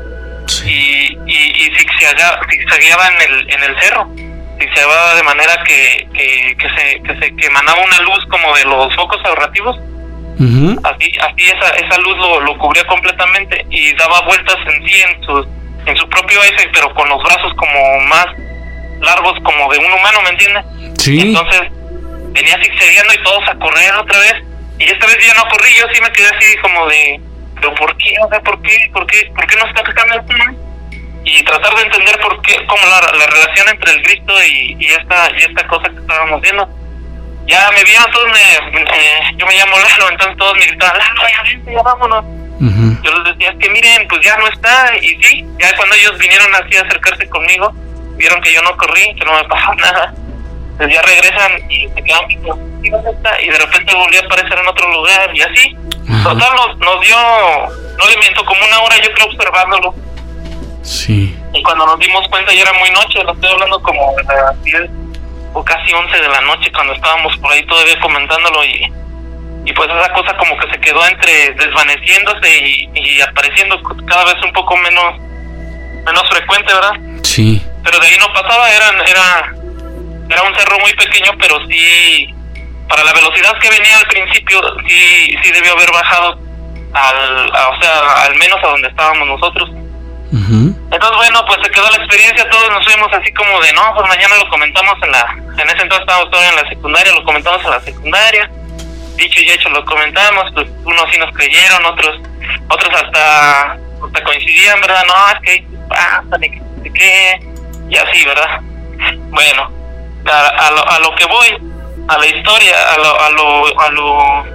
y, y, y zigzagueaba, zigzagueaba en el en el cerro, zigzaguaba de manera que, que, que se que se que emanaba una luz como de los focos ahorrativos. Uh-huh. Así, así esa esa luz lo, lo cubría completamente y daba vueltas en sí en su en su propio eje, pero con los brazos como más largos como de un humano, ¿me entiendes?
Sí.
Entonces venía zigzagueando y todos a correr otra vez, y esta vez ya no corrí, yo sí me quedé así como de, pero ¿por qué? O sea, ¿por qué? ¿Por qué? ¿Por qué no está picando esto, no? Y tratar de entender por qué, como la, la relación entre el grito y, y esta y esta cosa que estábamos viendo. Ya me vieron todos, me, me, yo me llamo Lalo, entonces todos me gritaban, Lalo, ya vente, ya vámonos. Uh-huh. Yo les decía, es que miren, pues ya no está, y sí, ya cuando ellos vinieron así a acercarse conmigo, vieron que yo no corrí, que no me pasó nada, pues ya regresan y se quedan viendo, ¿y dónde está? Y de repente volvió a aparecer en otro lugar, y así. Uh-huh. Total, nos, nos dio, no le miento, como una hora yo creo observándolo.
Sí.
Y cuando nos dimos cuenta ya era muy noche, lo estoy hablando como de las diez o casi once de la noche, cuando estábamos por ahí todavía comentándolo, y y pues esa cosa como que se quedó entre desvaneciéndose y, y apareciendo cada vez un poco menos menos frecuente, ¿verdad?
Sí.
Pero de ahí no pasaba, era, era, era un cerro muy pequeño, pero sí, para la velocidad que venía al principio, sí, sí debió haber bajado, al, a, o sea, al menos a donde estábamos nosotros. Uh-huh. Entonces, bueno, pues se quedó la experiencia, todos nos fuimos así como de, no, pues mañana lo comentamos en la, en ese entonces estábamos todavía en la secundaria, lo comentamos en la secundaria, dicho y hecho lo comentamos, pues unos sí nos creyeron, otros otros hasta, hasta coincidían, ¿verdad? No, es que pasa, ni que, qué, y así, ¿verdad? Bueno, a, a, lo, a lo que voy, a la historia, a lo, a lo, a lo,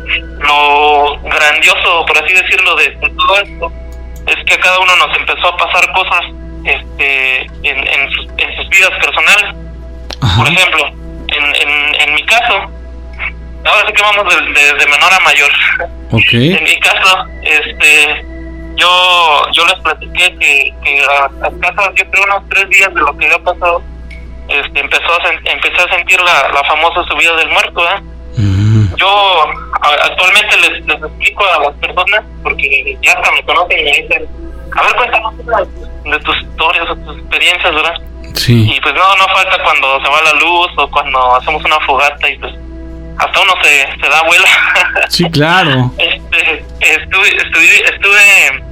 lo grandioso, por así decirlo, de, de todo esto, es que a cada uno nos empezó a pasar cosas este en, en, sus, en sus vidas personales. Ajá. Por ejemplo, en, en, en mi caso, ahora sí que vamos de, de, de menor a mayor.
Okay.
En mi caso, este yo yo les platiqué que, que a, a casa, yo creo unos tres días de lo que había pasado, este empezó a sen, empecé a sentir la, la famosa subida del muerto, ¿eh? Mm. Yo a, actualmente les, les explico a las personas, porque ya hasta me conocen y me dicen, a ver, cuéntanos de tus historias o tus experiencias, ¿verdad?
Sí.
Y pues no, no falta cuando se va la luz o cuando hacemos una fogata y pues hasta uno se, se da vuela.
Sí, claro.
Este, estuve, estuve, estuve,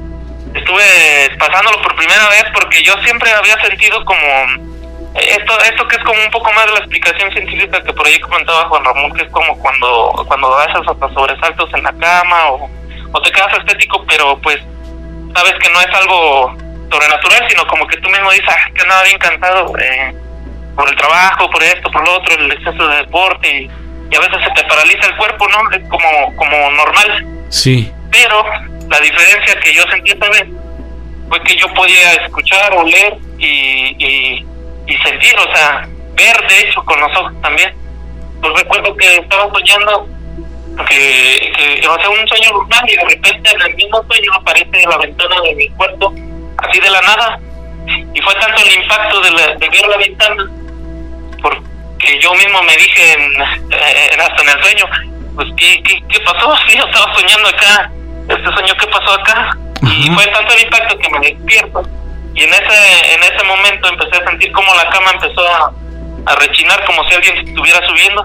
estuve pasándolo por primera vez porque yo siempre había sentido como esto, esto que es como un poco más de la explicación científica que por ahí comentaba Juan Ramón, que es como cuando, cuando haces hasta sobresaltos en la cama o, o te quedas estético, pero pues sabes que no es algo sobrenatural, sino como que tú mismo dices, ah, que andaba bien cansado eh, por el trabajo, por esto, por lo otro, el exceso de deporte y, y a veces se te paraliza el cuerpo, ¿no? Es como, como normal.
Sí.
Pero la diferencia que yo sentí esta vez fue que yo podía escuchar, oler y, y, y sentir, o sea, ver de hecho con los ojos también. Pues recuerdo que estaba soñando que, que o sea, un sueño normal y de repente en el mismo sueño aparece la ventana de mi cuarto así de la nada, y fue tanto el impacto de, la, de ver la ventana porque yo mismo me dije en, en, hasta en el sueño, pues ¿qué, qué, qué pasó? Sí, yo estaba soñando acá, este sueño, ¿qué pasó acá? Y fue tanto el impacto que me despierto y en ese en ese momento empecé a sentir como la cama empezó a, a rechinar como si alguien estuviera subiendo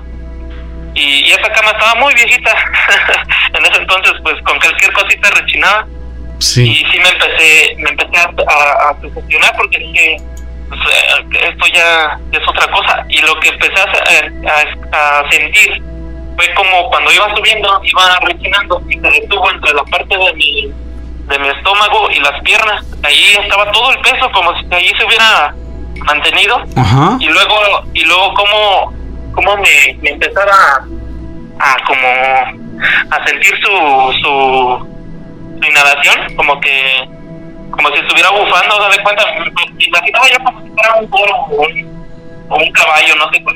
y, y esa cama estaba muy viejita en ese entonces pues con cualquier cosita rechinaba.
Sí.
Y sí me empecé me empecé a, a, a sugestionar porque dije, pues, esto ya es otra cosa. Y lo que empecé a, a, a sentir fue como cuando iba subiendo, iba rechinando y se detuvo entre la parte de mi de mi estómago y las piernas. Ahí estaba todo el peso, como si ahí se hubiera mantenido.
Ajá.
Y luego y luego como como me, me empezara a, a como a sentir su su su inhalación, como que como si estuviera bufando, ¿no? De cuenta, me imaginaba yo como si fuera un toro o un, o un caballo, no sé,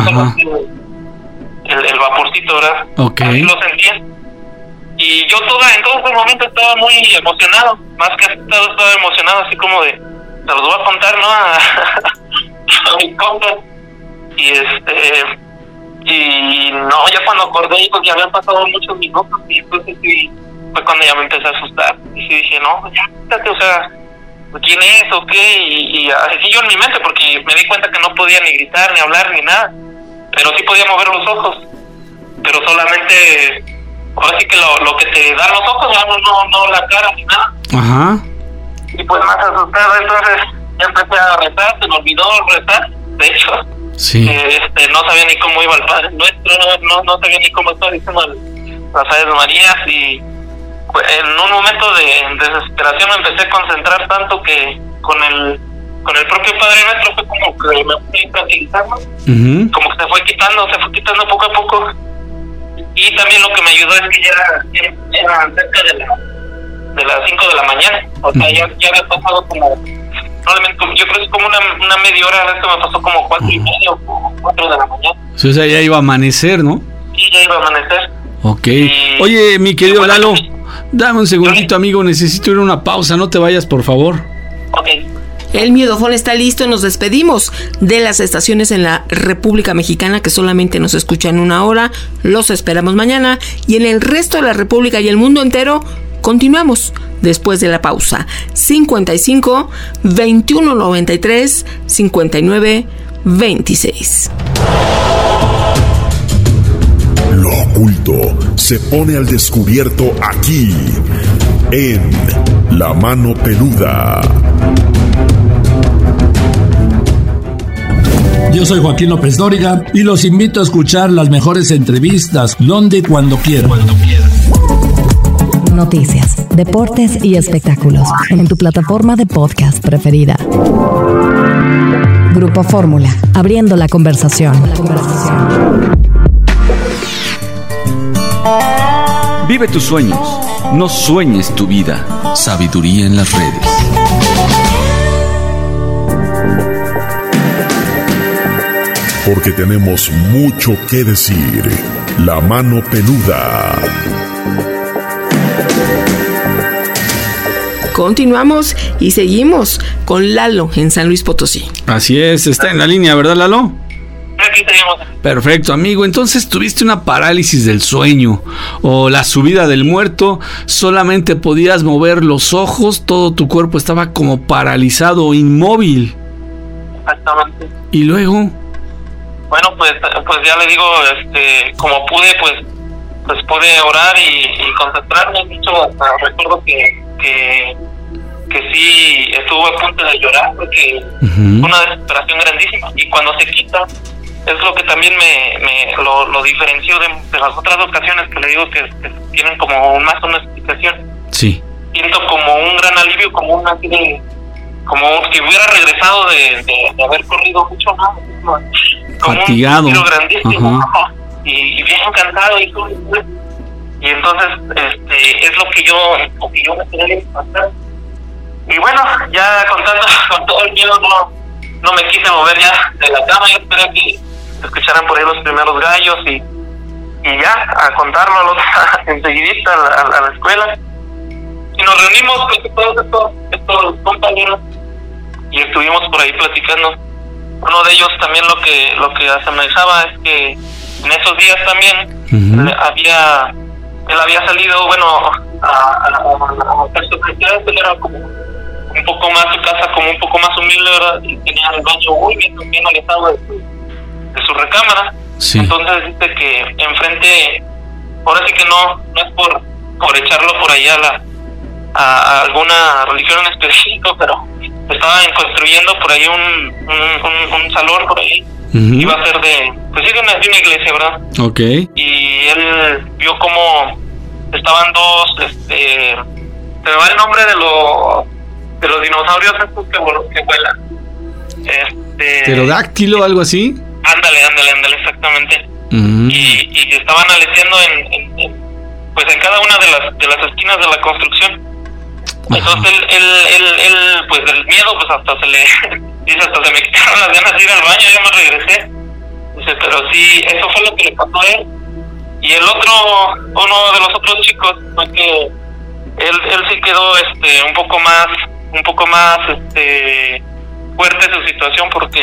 el, el vaporcito, ¿verdad?
Okay.
Así lo sentía. Y yo toda, en todo ese momento estaba muy emocionado, más que estaba, estaba emocionado, así como de, se los voy a contar, ¿no? A, a mis compas. Y este, y no, ya cuando acordé, pues ya habían pasado muchos minutos, y entonces sí, fue cuando ya me empecé a asustar. Y sí dije, no, ya, quítate, o sea, ¿quién es o qué? Y, y así yo en mi mente, porque me di cuenta que no podía ni gritar, ni hablar, ni nada, pero sí podía mover los ojos, pero solamente, ahora sí que lo, lo que te dan los ojos, no, no, no la cara ni nada.
Ajá.
Y pues más asustado, entonces ya empecé a rezar, se me olvidó rezar, de hecho,
Sí.
Eh, este, no sabía ni cómo iba el Padre Nuestro, no, no, no sabía ni cómo estaba diciendo el, las Aves Marías, y pues, en un momento de desesperación me empecé a concentrar tanto que con el con el propio Padre Nuestro fue como que me fui tranquilizando, uh-huh. como que se fue quitando, se fue quitando poco a poco. Y también lo que me ayudó es que ya era, era cerca de, la, de las cinco de la mañana, o sea, uh-huh. ya, ya había pasado como, probablemente, yo creo que es como una, una media hora, esto me pasó como cuatro uh-huh. y media o cuatro de la mañana.
Sí, o sea, ya iba a amanecer, ¿no?
Sí, ya iba a amanecer.
Ok.
Y,
Oye, mi querido
bueno,
Lalo, dame un segundito, amigo, necesito ir a una pausa, no te vayas, por favor.
Ok.
El miedofón está listo, nos despedimos de las estaciones en la República Mexicana que solamente nos escuchan una hora, los esperamos mañana, y en el resto de la República y el mundo entero continuamos después de la pausa. cincuenta y cinco, veintiuno noventa y tres, cincuenta y nueve, veintiséis.
Lo oculto se pone al descubierto aquí, en La Mano Peluda.
Yo soy Joaquín López Dóriga y los invito a escuchar las mejores entrevistas donde y cuando quieran.
Noticias, deportes y espectáculos en tu plataforma de podcast preferida. Grupo Fórmula, abriendo la conversación. La conversación.
Vive tus sueños, no sueñes tu vida. Sabiduría en las redes.
Porque tenemos mucho que decir. La Mano Peluda.
Continuamos y seguimos con Lalo en San Luis Potosí.
Así es, está en la línea, ¿verdad, Lalo?
Aquí tenemos.
Perfecto, amigo. Entonces tuviste una parálisis del sueño o la subida del muerto. Solamente podías mover los ojos, todo tu cuerpo estaba como paralizado o inmóvil.
Exactamente.
¿Y luego?
Bueno, pues pues ya le digo, este, como pude, pues pues pude orar y, y concentrarme mucho. Hasta recuerdo que, que que sí estuvo a punto de llorar porque uh-huh. fue una desesperación grandísima. Y cuando se quita, es lo que también me, me lo, lo diferenció de, de las otras ocasiones que le digo que, que tienen como más una explicación.
Sí.
Siento como un gran alivio, como una así de, como si hubiera regresado de, de, de haber corrido mucho más, como
fatigado,
un tiro grandísimo,
ajá.
y, y bien cansado y todo. Y entonces este es lo que yo, lo que yo me quería impactar. Y bueno, ya contando con todo el miedo, no, no me quise mover ya de la cama. Yo esperé que escucharan por ahí los primeros gallos y, y ya, a contarlo a los, enseguidita a la, a la escuela. Y nos reunimos con todos estos, estos compañeros y estuvimos por ahí platicando. Uno de ellos también lo que lo que asemejaba es que en esos días también uh-huh. había él había salido, bueno, a, a, a, a hacer su actividad. Él era como un poco más, su casa como un poco más humilde, ¿verdad? Y tenía el baño muy bien, bien alejado de su, de su recámara.
Sí.
Entonces dice que enfrente, ahora sí que no, no es por, por echarlo por allá a, la, a, a alguna religión en específico, pero estaban construyendo por ahí un, un, un, un salón por ahí. Uh-huh. Iba a ser de, pues sí, de una, de una iglesia, ¿verdad?
Ok.
Y él vio como estaban dos, este, se me va el nombre de los de los dinosaurios estos que, que vuelan. Este,
¿Pterodáctilo o algo así?
Ándale, ándale, ándale, exactamente. Uh-huh. Y, y estaban aleciendo en, en, en, pues en cada una de las de las esquinas de la construcción. Uh-huh. Entonces él, él, él, él, pues del miedo, pues hasta se le dice, hasta se me quitaron las ganas de ir al baño, yo me regresé. Dice, pero sí, eso fue lo que le pasó a él. Y el otro, uno de los otros chicos, fue que él, él sí quedó este un poco más, un poco más este fuerte su situación, porque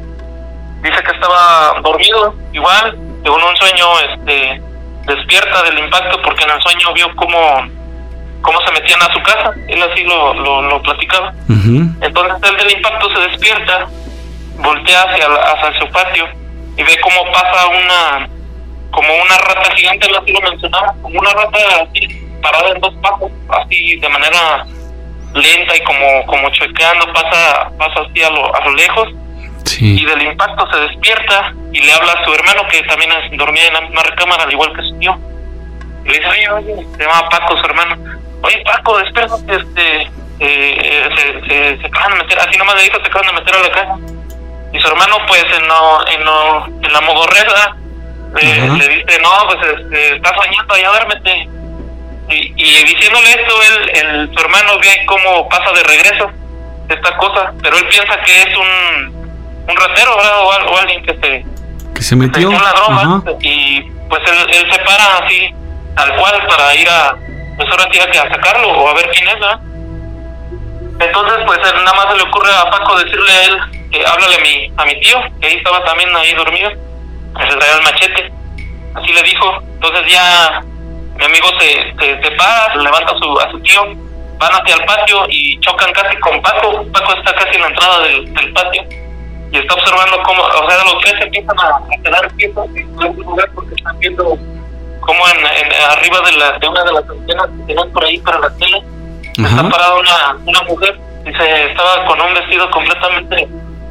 dice que estaba dormido, igual, según un sueño, este despierta del impacto, porque en el sueño vio cómo, cómo se metían a su casa, él así lo, lo, lo platicaba. Uh-huh. Entonces él del impacto se despierta, voltea hacia, hacia su patio y ve cómo pasa una, como una rata gigante, él así lo mencionaba, como una rata así, parada en dos pasos, así de manera lenta y como como chuequeando, pasa pasa así a lo, a lo lejos,
Sí.
Y del impacto se despierta y le habla a su hermano, que también dormía en la misma recámara, al igual que su tío. Y le dice, oye, oye, se llama Paco su hermano. Oye, Paco, despértate, este, eh, se, se, se acaban de meter, así nomás le dijo, se acaban de meter a la casa. Y su hermano, pues, en, lo, en, lo, en la mogorreza, eh, le dice, no, pues, este, estás soñando, ya duérmete. Y, y diciéndole esto, él, el, su hermano ve cómo pasa de regreso esta cosa, pero él piensa que es un, un ratero, ¿verdad? O, o alguien que se,
que se metió
en la broma. Y pues él, él se para así, tal cual, para ir a, pues ahora sí a sacarlo o a ver quién es, ¿verdad? Entonces, pues él, nada más se le ocurre a Paco decirle a él, que háblale a mi, a mi tío, que ahí estaba también ahí dormido, que se traía el machete. Así le dijo. Entonces ya mi amigo se, se, se para, levanta a su, a su tío, van hacia el patio y chocan casi con Paco. Paco está casi en la entrada del, del patio y está observando cómo, o sea, los tres empiezan a, a quedar quietos en algún lugar porque están viendo cómo en, en arriba de, la, de una de las antenas que tienen por ahí para la tele, ajá, está parada una, una mujer y se estaba con un vestido completamente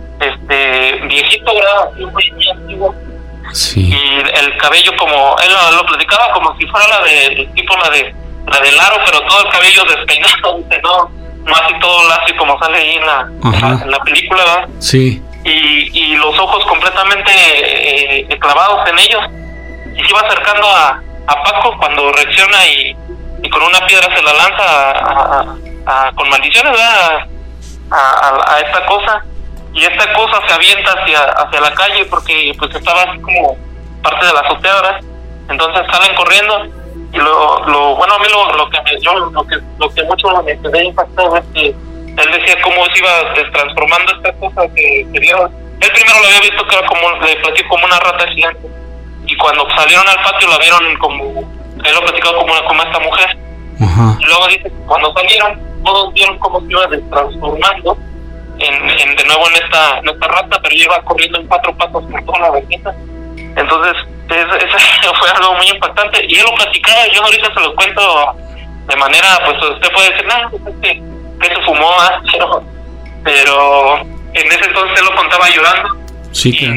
este viejito, ¿verdad? Así muy, muy antiguo.
Sí.
Y el cabello, como él lo, lo platicaba, como si fuera la de tipo la de la de Laro, pero todo el cabello despeinado, dice, no, no así todo lacio como sale ahí en la, en la, en la película, ¿verdad?
Sí.
Y, y los ojos completamente eh, clavados en ellos. Y se iba acercando a, a Paco cuando reacciona y, y con una piedra se la lanza a, a, a, con maldiciones, ¿verdad? A, a, a esta cosa. Y esta cosa se avienta hacia hacia la calle porque pues estaba así como parte de la azotea, ¿verdad? Entonces salen corriendo y lo, lo bueno, a mí lo, lo que me, yo lo que lo que mucho me quedé impactado es que él decía cómo se iba destransformando esta cosa que, que vieron. Él primero lo había visto que era como, le platicó como una rata gigante, y cuando salieron al patio la vieron como, él lo platicó como, como esta mujer.
Ajá.
Y luego dice que cuando salieron todos vieron cómo se iba destransformando En, en, de nuevo en esta, en esta rata, pero lleva corriendo en cuatro patas por toda la vecina. Entonces, es, es, fue algo muy impactante. Y él lo platicaba, yo ahorita se lo cuento de manera, pues usted puede decir, no, pues es que, que se fumó, ¿eh? pero, pero en ese entonces él lo contaba llorando.
Sí,
y,
claro.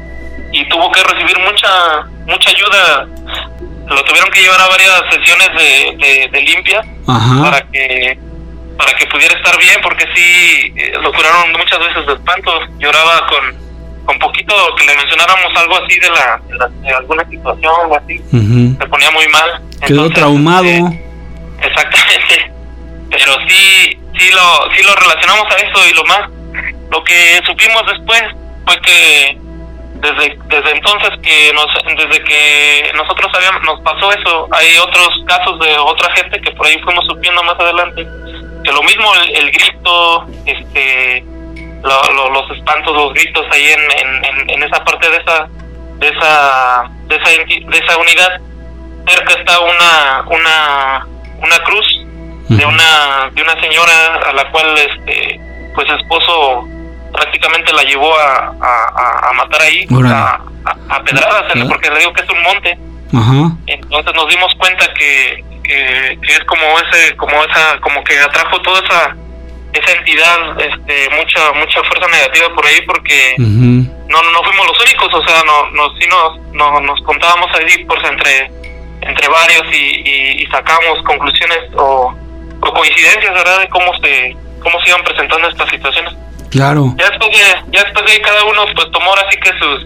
Y tuvo que recibir mucha mucha ayuda. Lo tuvieron que llevar a varias sesiones de, de, de limpia. Ajá. para que para que pudiera estar bien, porque sí, eh, lo curaron muchas veces de espanto. Lloraba con, con poquito que le mencionáramos algo así de la, de, la, de alguna situación o así, uh-huh. se ponía muy mal.
Quedó Entonces, traumado.
Eh, exactamente. Pero sí, sí lo, sí lo relacionamos a eso, y lo más, lo que supimos después fue que desde, desde entonces que nos, desde que nosotros habíamos, nos pasó eso, hay otros casos de otra gente que por ahí fuimos supiendo más adelante, que lo mismo el, el grito, este, lo, lo, los espantos, los gritos ahí en, en, en esa parte de esa, de esa, de esa, de esa unidad, cerca está una, una, una cruz de una, de una señora a la cual, este, pues su esposo prácticamente la llevó a, a, a matar ahí, a, a, a pedradas, ¿eh? Porque le digo que es un monte. Ajá. Entonces nos dimos cuenta que Que, que es como ese, como esa, como que atrajo toda esa esa entidad, este, mucha mucha fuerza negativa por ahí, porque uh-huh. no no fuimos los únicos, o sea, no nos sí nos no, nos contábamos ahí por entre entre varios y, y, y sacamos conclusiones o, o coincidencias, ¿verdad?, de cómo se cómo se iban presentando estas situaciones.
Claro.
Ya después de ya después de cada uno pues tomó así que sus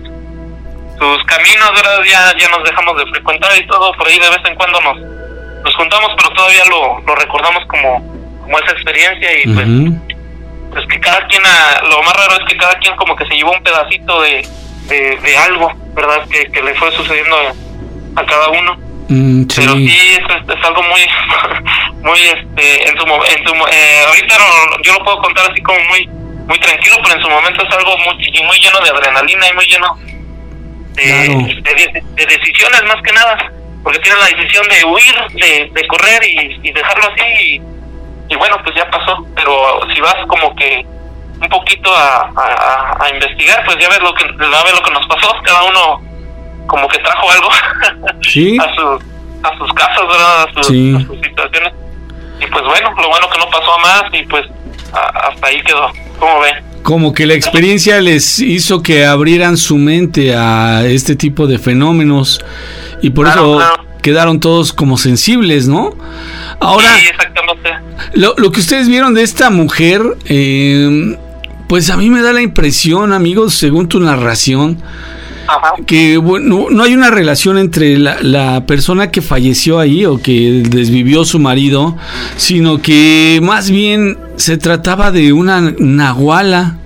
sus caminos, ¿verdad? Ya ya nos dejamos de frecuentar y todo, por ahí de vez en cuando nos nos juntamos, pero todavía lo, lo recordamos como, como esa experiencia, y pues, uh-huh. pues que cada quien, a, lo más raro es que cada quien como que se llevó un pedacito de, de, de algo, ¿verdad?, que, que le fue sucediendo a, a cada uno.
Mm, sí.
Pero sí, es, es algo muy, muy, este, en su en su, eh, ahorita no, yo lo puedo contar así como muy, muy tranquilo, pero en su momento es algo muy, muy lleno de adrenalina y muy lleno de, claro. de, de, de decisiones más que nada. Porque tienes la decisión de huir, de, de correr y, y dejarlo así, y, y bueno, pues ya pasó. Pero si vas como que un poquito a, a, a investigar, pues ya ves lo que ya ves lo que nos pasó. Cada uno como que trajo algo
¿Sí?
a sus a sus casas, ¿verdad? A sus, sí. a sus situaciones. Y pues bueno, lo bueno que no pasó a más, y pues a, hasta ahí quedó. ¿Cómo ven?
como que la experiencia les hizo que abrieran su mente a este tipo de fenómenos y por claro, eso claro. quedaron todos como sensibles, ¿no? Ahora,
sí, exactamente.
Lo, lo que ustedes vieron de esta mujer, eh, pues a mí me da la impresión, amigos, según tu narración, Ajá. que bueno, no hay una relación entre la, la persona que falleció ahí o que desvivió su marido, sino que más bien se trataba de una nahuala.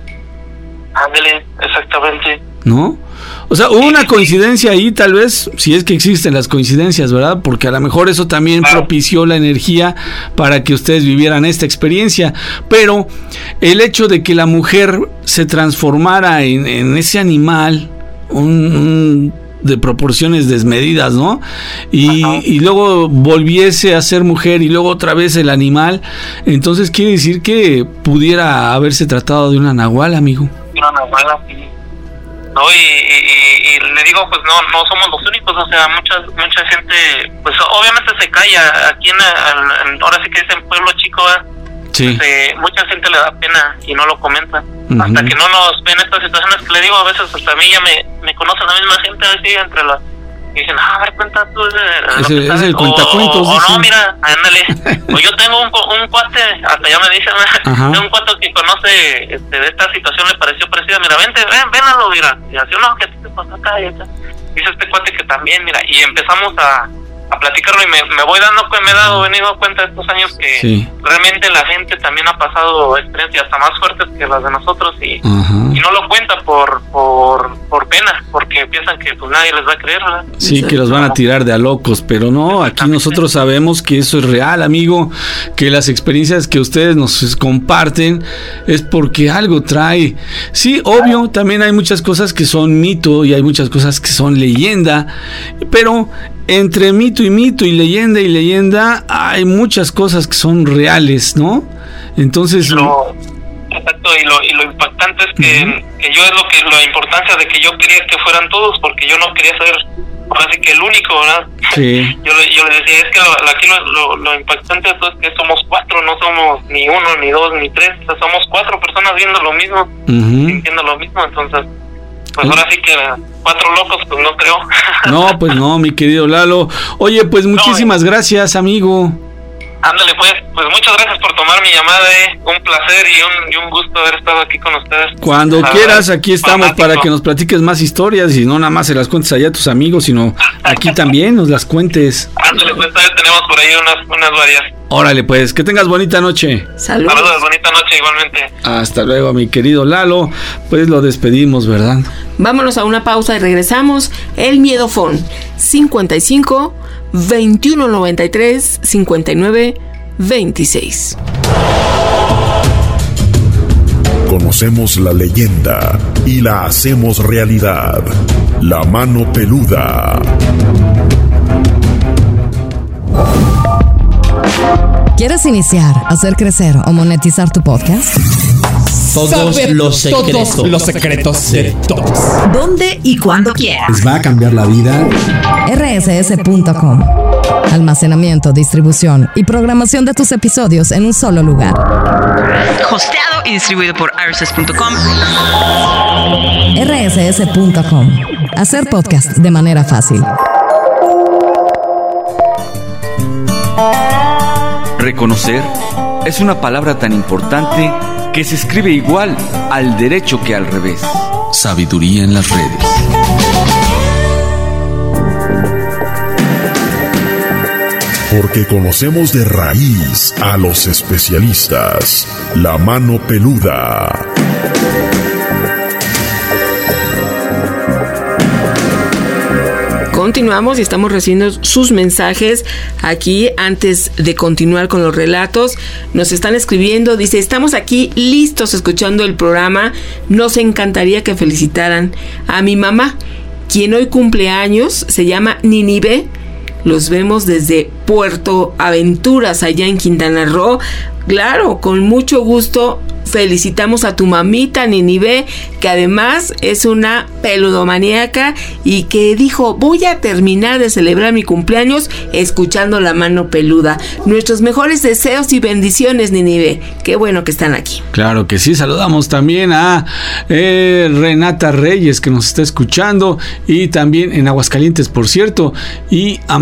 Ándale, exactamente.
¿No? O sea, hubo una coincidencia ahí, tal vez, si es que existen las coincidencias, ¿verdad? Porque a lo mejor eso también claro. propició la energía para que ustedes vivieran esta experiencia. Pero el hecho de que la mujer se transformara en, en ese animal, un, un de proporciones desmedidas, ¿no? Y, y luego volviese a ser mujer y luego otra vez el animal, entonces quiere decir que pudiera haberse tratado de una nahuala, amigo.
Una nahuala, sí. No, y, y, y le digo, pues no no somos los únicos, o sea, mucha mucha gente, pues obviamente se calla, aquí en, en ahora sí que es en Pueblo Chico, ¿eh? Sí. Pues, eh, mucha gente le da pena y no lo comenta, uh-huh. hasta que no nos ven estas situaciones que le digo, a veces hasta a mí ya me, me conocen la misma gente, así entre las, y dicen, ah, a ver, cuenta tú de,
es, el, es el cuentacuentos,
o, o, o no, mira, ándale, o yo tengo un, un cuate, hasta ya me dicen, tengo un cuate que conoce este, de esta situación, le pareció parecida, mira, vente, ven, vénalo, mira, y así, no, que a ti te pasó acá y acá, dice este cuate que también, mira, y empezamos a a platicarlo y me, me voy dando me he dado venido cuenta estos años que sí. realmente la gente también ha pasado experiencias hasta más fuertes que las de nosotros y, uh-huh. y no lo cuenta por por por pena, porque piensan que pues nadie les va a creer, ¿verdad?
Sí, sí, que los van a tirar de a locos, pero no, aquí nosotros sabemos que eso es real, amigo, que las experiencias que ustedes nos comparten es porque algo trae. Sí, obvio, también hay muchas cosas que son mito y hay muchas cosas que son leyenda, pero entre mito y mito y leyenda y leyenda hay muchas cosas que son reales, ¿no? Entonces...
Lo, exacto, y lo, y lo impactante es que, uh-huh. que yo es lo que la importancia de que yo quería que fueran todos, porque yo no quería ser, ahora sí que el único, ¿verdad? Sí. Yo, yo le decía, es que lo, aquí lo, lo, lo impactante de todo es que somos cuatro, no somos ni uno, ni dos, ni tres, o sea, somos cuatro personas viendo lo mismo, uh-huh. sintiendo lo mismo, entonces... Pues ahora sí que cuatro locos, pues no creo.
No, pues no, mi querido Lalo. Oye, pues muchísimas no, eh. gracias, amigo.
Ándale, pues, pues muchas gracias por tomar mi llamada, eh. Un placer y un, y un gusto haber estado aquí con ustedes.
Cuando La quieras, verdad, aquí estamos fanático. Para que nos platiques más historias y no nada más se las cuentes allá a tus amigos, sino aquí también nos las cuentes.
Ándale, pues todavía tenemos por ahí unas, unas varias.
Órale, pues, que tengas bonita noche.
Saludos. Saludos, bonita noche igualmente.
Hasta luego, mi querido Lalo. Pues lo despedimos, ¿verdad?
Vámonos a una pausa y regresamos. El Miedofón cincuenta y cinco, veintiuno noventa y tres, cincuenta y nueve, veintiséis.
Conocemos la leyenda y la hacemos realidad. La mano peluda.
¿Quieres iniciar, hacer crecer o monetizar tu podcast?
Todos Saber los secretos, todos los secretos de todos.
¿Dónde y cuándo quieras?
Les va a cambiar la vida.
R S S punto com. Almacenamiento, distribución y programación de tus episodios en un solo lugar.
Hosteado y distribuido por R S S punto com.
R S S punto com. Hacer podcast de manera fácil.
Reconocer es una palabra tan importante que se escribe igual al derecho que al revés. Sabiduría en las redes.
Porque conocemos de raíz a los especialistas. La mano peluda.
Continuamos y estamos recibiendo sus mensajes aquí antes de continuar con los relatos. Nos están escribiendo, dice, estamos aquí listos escuchando el programa. Nos encantaría que felicitaran a mi mamá, quien hoy cumple años, se llama Ninive. Los vemos desde Puerto Aventuras, allá en Quintana Roo. Claro, con mucho gusto felicitamos a tu mamita Ninive, que además es una peludomaníaca y que dijo, voy a terminar de celebrar mi cumpleaños escuchando La Mano Peluda. Nuestros mejores deseos y bendiciones, Ninive. Qué bueno que están aquí.
Claro que sí, saludamos también a eh, Renata Reyes, que nos está escuchando, y también en Aguascalientes, por cierto, y a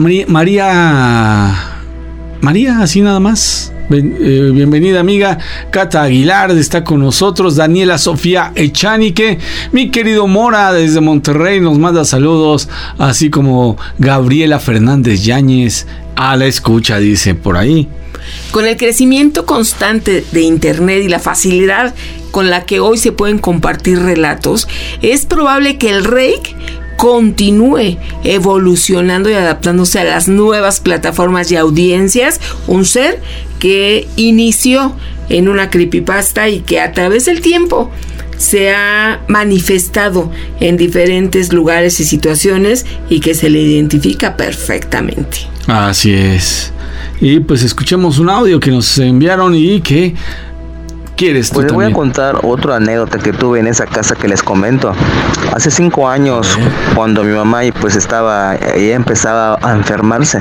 María María, así nada más. Ben, eh, bienvenida, amiga. Cata Aguilar está con nosotros. Daniela Sofía Echanique, mi querido Mora desde Monterrey nos manda saludos, así como Gabriela Fernández Yáñez a la escucha, dice por ahí.
Con el crecimiento constante de Internet y la facilidad con la que hoy se pueden compartir relatos, es probable que el Reik continúe evolucionando y adaptándose a las nuevas plataformas y audiencias, un ser que inició en una creepypasta y que a través del tiempo se ha manifestado en diferentes lugares y situaciones y que se le identifica perfectamente.
Así es. Y pues escuchemos un audio que nos enviaron y que quieres tú
pues les voy
también.
a contar otra anécdota que tuve en esa casa que les comento. Hace cinco años, ¿Eh? cuando mi mamá pues estaba, ella empezaba a enfermarse.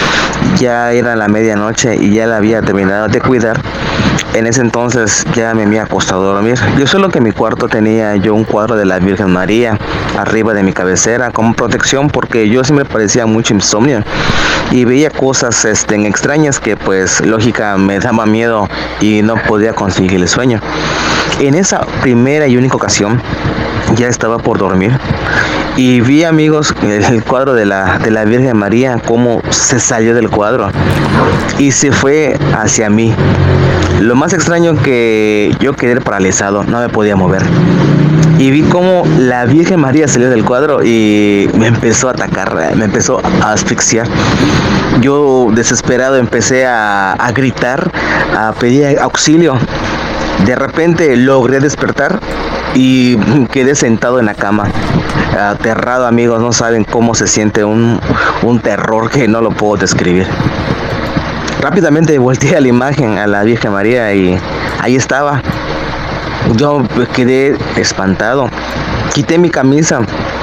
Ya era la medianoche y ya la había terminado de cuidar. En ese entonces ya me había acostado a dormir. Yo solo que en mi cuarto tenía yo un cuadro de la Virgen María arriba de mi cabecera como protección, porque yo siempre padecía mucho insomnio y veía cosas este, extrañas que pues lógica me daba miedo y no podía conseguir el sueño. En esa primera y única ocasión ya estaba por dormir y vi, amigos, el cuadro de la, de la Virgen María, cómo se salió del cuadro y se fue hacia mí. Lo más extraño que yo quedé paralizado, no me podía mover. Y vi cómo la Virgen María salió del cuadro y me empezó a atacar, me empezó a asfixiar. Yo desesperado empecé a, a gritar, a pedir auxilio. De repente logré despertar y quedé sentado en la cama, aterrado, amigos. No saben cómo se siente un, un terror que no lo puedo describir. Rápidamente volteé a la imagen, a la Virgen María, y ahí estaba. Yo quedé espantado. Quité mi camisa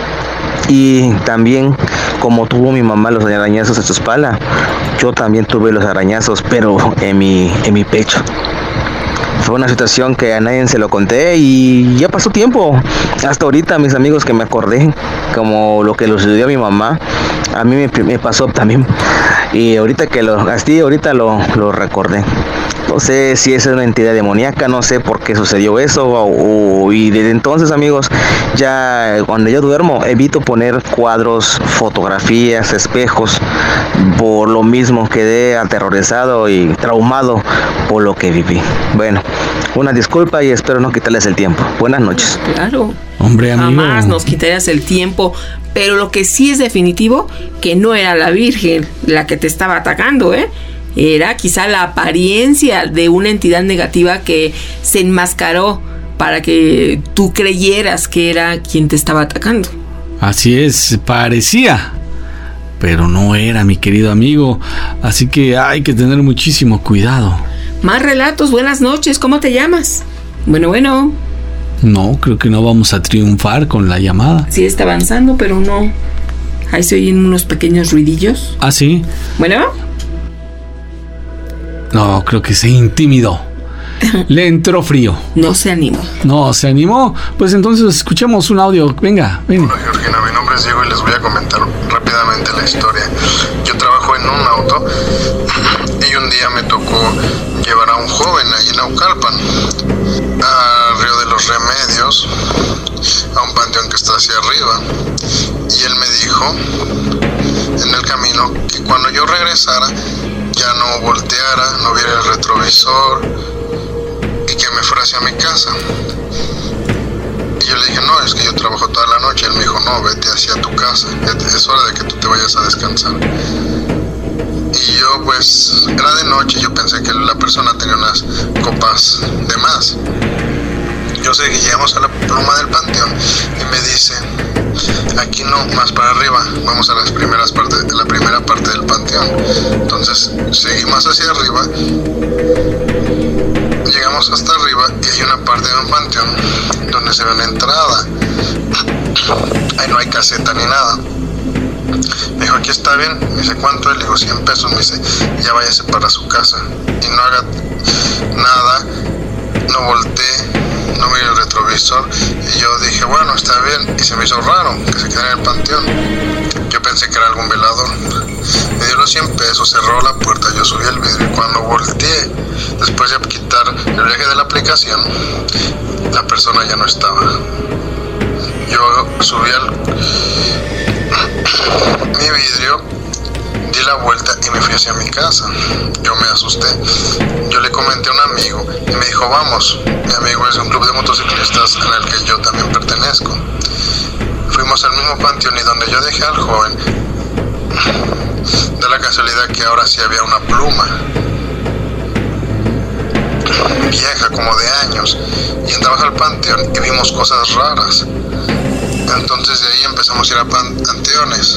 y también, como tuvo mi mamá los arañazos en su espalda, yo también tuve los arañazos, pero en mi, en mi pecho. Fue una situación que a nadie se lo conté y ya pasó tiempo. Hasta ahorita, mis amigos, que me acordé, como lo que le sucedió a mi mamá, a mí me, me pasó también. Y ahorita que lo gasté, ahorita lo, lo recordé. No sé si es una entidad demoníaca, no sé por qué sucedió eso. O, o, y desde entonces, amigos, ya cuando yo duermo, evito poner cuadros, fotografías, espejos. Por lo mismo quedé aterrorizado y traumado por lo que viví. Bueno, una disculpa y espero no quitarles el tiempo. Buenas noches.
Claro.
Hombre, amigo.
Jamás nos quitarías el tiempo. Pero lo que sí es definitivo, que no era la Virgen la que te estaba atacando, ¿eh? Era quizá la apariencia de una entidad negativa que se enmascaró para que tú creyeras que era quien te estaba atacando.
Así es, parecía, pero no era, mi querido amigo. Así que hay que tener muchísimo cuidado.
Más relatos, buenas noches, ¿cómo te llamas? Bueno, bueno.
No, creo que no vamos a triunfar con la llamada.
Sí está avanzando, pero no. Ahí se oyen unos pequeños ruidillos.
¿Ah, sí?
Bueno.
No, creo que se intimidó. Le entró frío.
No se animó.
No se animó. Pues entonces escuchemos un audio. Venga, venga.
Hola, Georgina, mi nombre es Diego y les voy a comentar rápidamente la historia. Yo trabajo en un auto y un día me tocó llevar a un joven allí en Naucalpan, a Río de los Remedios, a un panteón que está hacia arriba. Y él me dijo en el camino que cuando yo regresara ya no volteara, no viera el retrovisor y que me fuera hacia mi casa. Y yo le dije, no, es que yo trabajo toda la noche. Él me dijo, no, vete hacia tu casa, es hora de que tú te vayas a descansar. Y yo, pues, era de noche, yo pensé que la persona tenía unas copas de más. Yo sé que llegamos a la pluma del panteón y me dice, aquí no, más para arriba, vamos a las primeras partes, la primera parte del panteón. Entonces seguimos hacia arriba, llegamos Llegamos hasta arriba y hay una parte de un panteón donde se ve una entrada. Ahí no hay caseta ni nada. Me dijo, aquí está bien. Me dice, ¿cuánto es? Le digo, cien pesos. Me dice, ya váyase para su casa y no haga nada, no voltee, no mire el retrovisor. Y yo dije, bueno, está bien. Y se me hizo raro que se quedara en el panteón. Yo pensé que era algún velador. Me dio los cien pesos, cerró la puerta, yo subí el vidrio y cuando volteé, después de quitar el viaje de la aplicación, la persona ya no estaba. Yo subí al mi vidrio, di la vuelta y me fui hacia mi casa. Yo me asusté. Yo le comenté a un amigo y me dijo, vamos. Mi amigo es un club de motociclistas en el que yo también pertenezco. Fuimos al mismo panteón y donde yo dejé al joven, de la casualidad que ahora sí había una pluma vieja como de años, y entramos al panteón y vimos cosas raras. Entonces de ahí empezamos a ir a panteones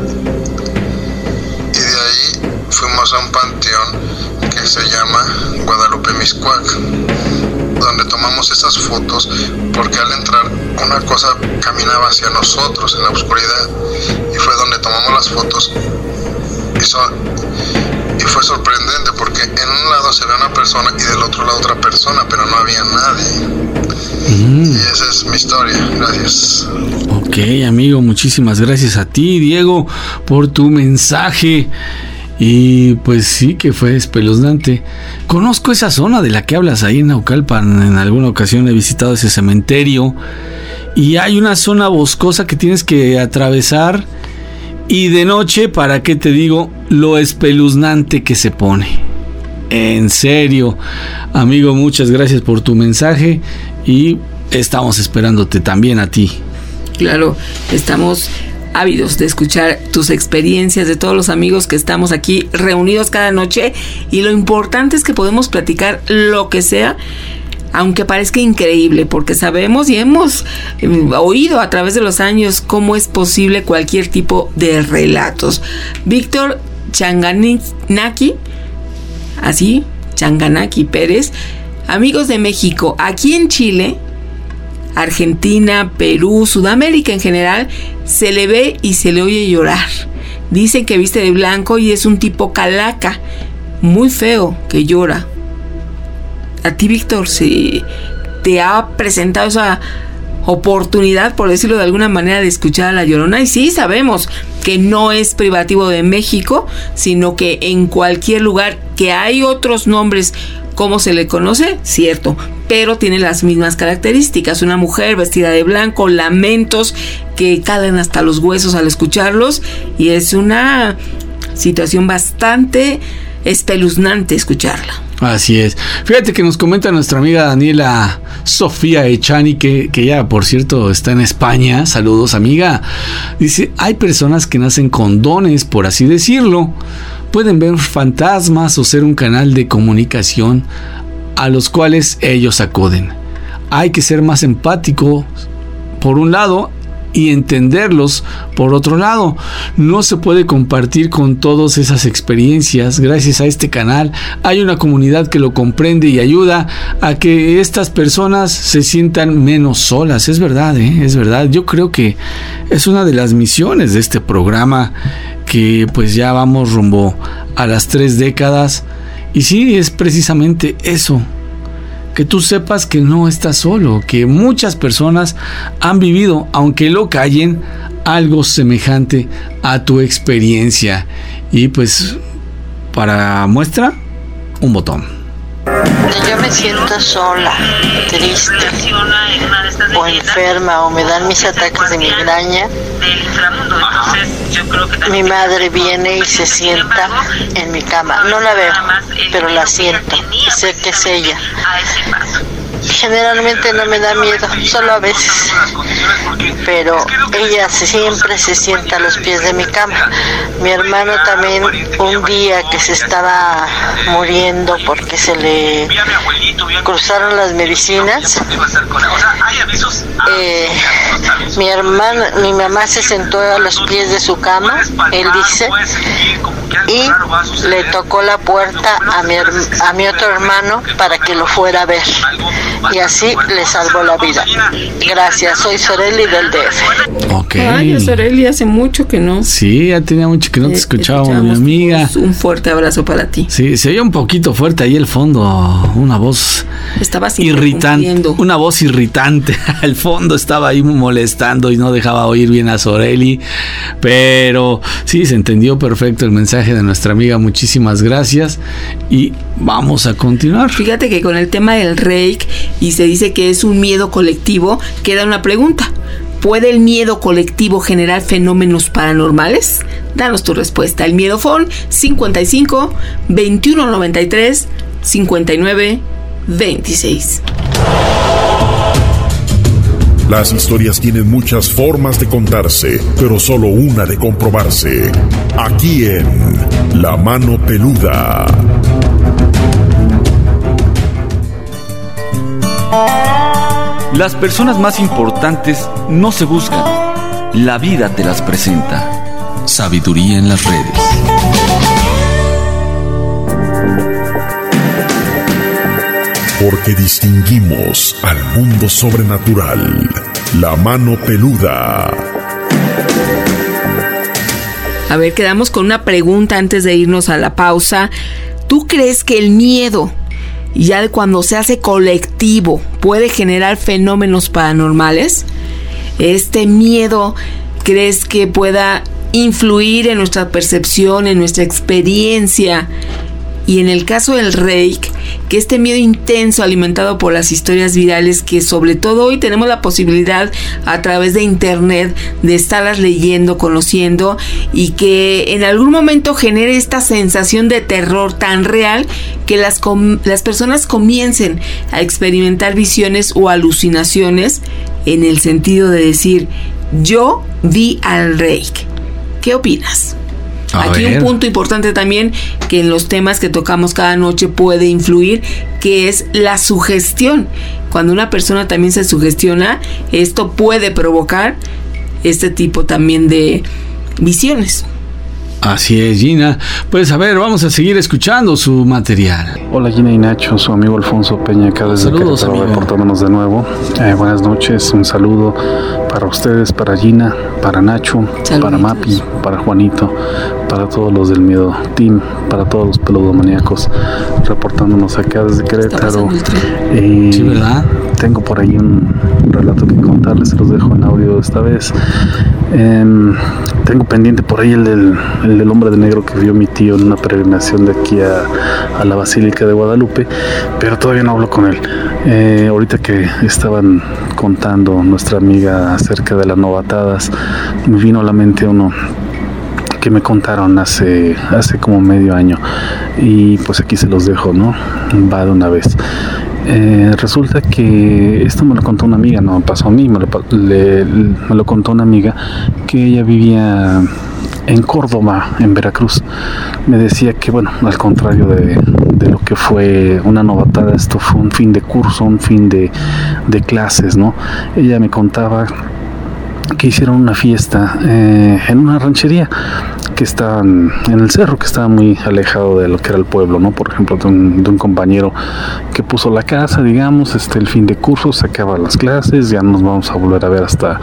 y de ahí fuimos a un panteón que se llama Guadalupe Mixcoac, donde tomamos esas fotos porque al entrar una cosa caminaba hacia nosotros en la oscuridad y fue donde tomamos las fotos y, so, y fue sorprendente porque en un lado se ve una persona y del otro lado otra persona, pero no había nadie. Mm. Y esa es mi historia. Gracias.
Ok, amigo, muchísimas gracias a ti, Diego, por tu mensaje. Y pues sí que fue espeluznante. Conozco esa zona de la que hablas ahí en Naucalpan. En alguna ocasión he visitado ese cementerio y hay una zona boscosa que tienes que atravesar, y de noche, ¿para qué te digo lo espeluznante que se pone? En serio, amigo, muchas gracias por tu mensaje y estamos esperándote también a ti.
Claro, estamos ávidos de escuchar tus experiencias, de todos los amigos que estamos aquí reunidos cada noche, y lo importante es que podemos platicar lo que sea, aunque parezca increíble, porque sabemos y hemos eh, oído a través de los años cómo es posible cualquier tipo de relatos. Víctor Changanaki, así, Changanaki Pérez, amigos de México, aquí en Chile, Argentina, Perú, Sudamérica en general, se le ve y se le oye llorar. Dicen que viste de blanco y es un tipo calaca, muy feo, que llora. A ti, Víctor, ¿se te ha presentado esa oportunidad, por decirlo de alguna manera, de escuchar a La Llorona? Y sí, sabemos que no es privativo de México, sino que en cualquier lugar que hay otros nombres, ¿cómo se le conoce? Cierto, pero tiene las mismas características. Una mujer vestida de blanco, lamentos que calan hasta los huesos al escucharlos, y es una situación bastante espeluznante escucharla.
Así es. Fíjate que nos comenta nuestra amiga Daniela Sofía Echani, que, que ya por cierto está en España. Saludos, amiga. Dice, hay personas que nacen con dones, por así decirlo. Pueden ver fantasmas o ser un canal de comunicación a los cuales ellos acuden. Hay que ser más empáticos por un lado y entenderlos por otro lado. No se puede compartir con todas esas experiencias. Gracias a este canal hay una comunidad que lo comprende y ayuda a que estas personas se sientan menos solas. Es verdad, ¿eh? Es verdad. Yo creo que es una de las misiones de este programa, que pues ya vamos rumbo a las tres décadas, y sí, es precisamente eso, que tú sepas que no estás solo, que muchas personas han vivido, aunque lo callen, algo semejante a tu experiencia. Y pues, para muestra, un botón.
Yo me siento sola, triste o enferma, o me dan mis ataques de migraña, mi madre viene y se sienta en mi cama. No la veo, pero la siento, sé que es ella. Generalmente no me da miedo, solo a veces, pero ella siempre se sienta a los pies de mi cama. Mi hermano también, un día que se estaba muriendo porque se le cruzaron las medicinas, eh, Mi hermana, mi mamá se sentó a los pies de su cama, él dice, y le tocó la puerta a mi, a mi otro hermano para que lo fuera a ver. Y así le salvó la vida. Gracias, soy Soreli del D F.
Ok.
Ay, Soreli, hace mucho que no.
Sí, ya tenía mucho que no te eh, escuchábamos, mi amiga.
Un fuerte abrazo para ti.
Sí, se oye un poquito fuerte ahí el fondo, una voz
Estabas
irritante, una voz irritante al fondo, estaba ahí molestando y no dejaba oír bien a Soreli, pero sí, se entendió perfecto el mensaje de nuestra amiga, muchísimas gracias y vamos a continuar.
Fíjate que con el tema del reiki, y se dice que es un miedo colectivo, queda una pregunta: ¿puede el miedo colectivo generar fenómenos paranormales? Danos tu respuesta. El miedo phone cincuenta y cinco, veintiuno noventa y tres, cincuenta y nueve, veintiséis.
Las historias tienen muchas formas de contarse, pero solo una de comprobarse. Aquí en La Mano Peluda.
Las personas más importantes no se buscan, la vida te las presenta. Sabiduría en las redes.
Porque distinguimos al mundo sobrenatural. La Mano Peluda.
A ver, quedamos con una pregunta antes de irnos a la pausa. ¿Tú crees que el miedo, ya de cuando se hace colectivo, puede generar fenómenos paranormales? ¿Este miedo crees que pueda influir en nuestra percepción, en nuestra experiencia? Y en el caso del reiki, que este miedo intenso alimentado por las historias virales, que sobre todo hoy tenemos la posibilidad a través de internet de estarlas leyendo, conociendo, y que en algún momento genere esta sensación de terror tan real que las, com- las personas comiencen a experimentar visiones o alucinaciones, en el sentido de decir, yo vi al reiki. ¿Qué opinas? A Aquí ver. Un punto importante también que en los temas que tocamos cada noche puede influir, que es la sugestión. Cuando una persona también se sugestiona, esto puede provocar este tipo también de visiones.
Así es, Gina. Pues a ver, vamos a seguir escuchando su material.
Hola, Gina y Nacho, su amigo Alfonso Peña acá desde
Saludos,
Querétaro,
amigo.
reportándonos de nuevo. Eh, buenas noches, un saludo para ustedes, para Gina, para Nacho, Saluditos. Para Mapi, para Juanito, para todos los del Miedo Team, para todos los peludomaníacos, reportándonos acá desde Querétaro. Eh,
sí, ¿verdad?
Tengo por ahí un relato que contarles, se los dejo en audio esta vez. Eh, tengo pendiente por ahí el del, el del hombre de negro que vio mi tío en una peregrinación de aquí a, a la Basílica de Guadalupe, pero todavía no hablo con él. Eh, ahorita que estaban contando nuestra amiga acerca de las novatadas, me vino a la mente uno que me contaron hace, hace como medio año, y pues aquí se los dejo, ¿no? Va de una vez. Eh, resulta que esto me lo contó una amiga, no me pasó a mí, me lo, le, me lo contó una amiga que ella vivía en Córdoba, en Veracruz. Me decía que, bueno, al contrario de, de lo que fue una novatada, esto fue un fin de curso, un fin de, de clases, ¿no? Ella me contaba que hicieron una fiesta eh, en una ranchería que estaba en el cerro, que estaba muy alejado de lo que era el pueblo, ¿no? Por ejemplo, de un, de un compañero que puso la casa, digamos, este, el fin de curso, se acaban las clases, ya nos vamos a volver a ver hasta,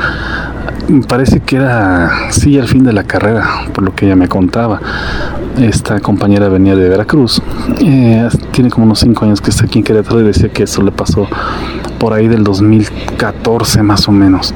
me parece que era, sí, al fin de la carrera, por lo que ella me contaba. Esta compañera venía de Veracruz, eh, tiene como unos cinco años que está aquí en Querétaro, y decía que eso le pasó por ahí del dos mil catorce más o menos.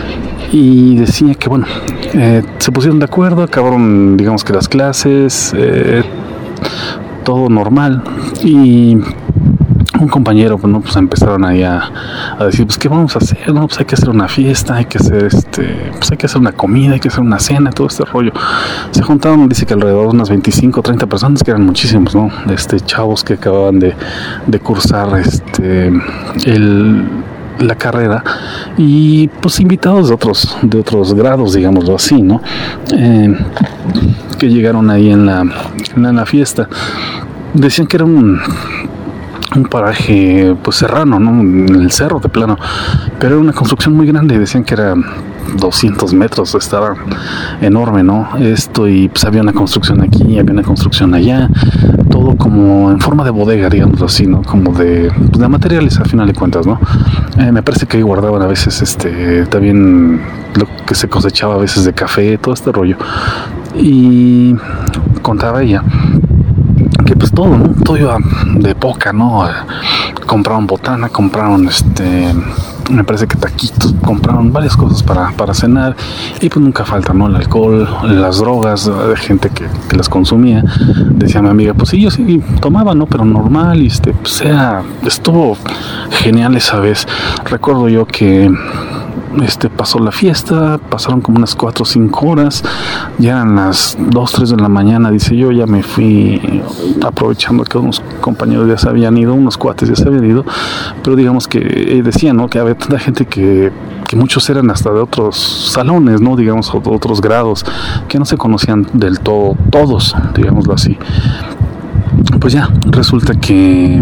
Y decía que, bueno, eh, se pusieron de acuerdo, acabaron, digamos que las clases, eh, todo normal, y un compañero, pues, ¿no? Pues empezaron ahí a, a decir, pues, ¿qué vamos a hacer? No, pues hay que hacer una fiesta, hay que hacer este, pues hay que hacer una comida, hay que hacer una cena, todo este rollo. Se juntaron, dice que alrededor de unas veinticinco o treinta personas, que eran muchísimos, ¿no? Este, chavos que acababan de, de cursar este, el... la carrera, y pues invitados de otros de otros grados, digámoslo así, ¿no? Eh, que llegaron ahí en la, en la fiesta. Decían que era un un paraje pues serrano, ¿no? En el cerro de plano, pero era una construcción muy grande, y decían que era doscientos metros, estaba enorme, ¿no? Esto, y pues había una construcción aquí, había una construcción allá, todo como en forma de bodega, digamos así, ¿no? Como de, pues de materiales, a final de cuentas, ¿no? Eh, me parece que ahí guardaban a veces, este, también lo que se cosechaba a veces de café, todo este rollo. Y contaba ella que pues todo, ¿no? Todo iba de poca, ¿no? Eh, compraron botana, compraron este, me parece que taquitos, compraron varias cosas para, para cenar, y pues nunca falta, ¿no? El alcohol, las drogas, de gente que, que las consumía. Decía mi amiga, pues sí, yo sí tomaba, ¿no? Pero normal, y este, pues era, estuvo genial esa vez. Recuerdo yo que Este, pasó la fiesta, pasaron como unas cuatro o cinco horas, ya eran las dos, tres de la mañana, dice, yo ya me fui aprovechando que unos compañeros ya se habían ido, unos cuates ya se habían ido, pero digamos que eh, decían, ¿no? Que había tanta gente que, que muchos eran hasta de otros salones, ¿no? Digamos, otros grados, que no se conocían del todo, todos, digámoslo así. Pues ya, resulta que,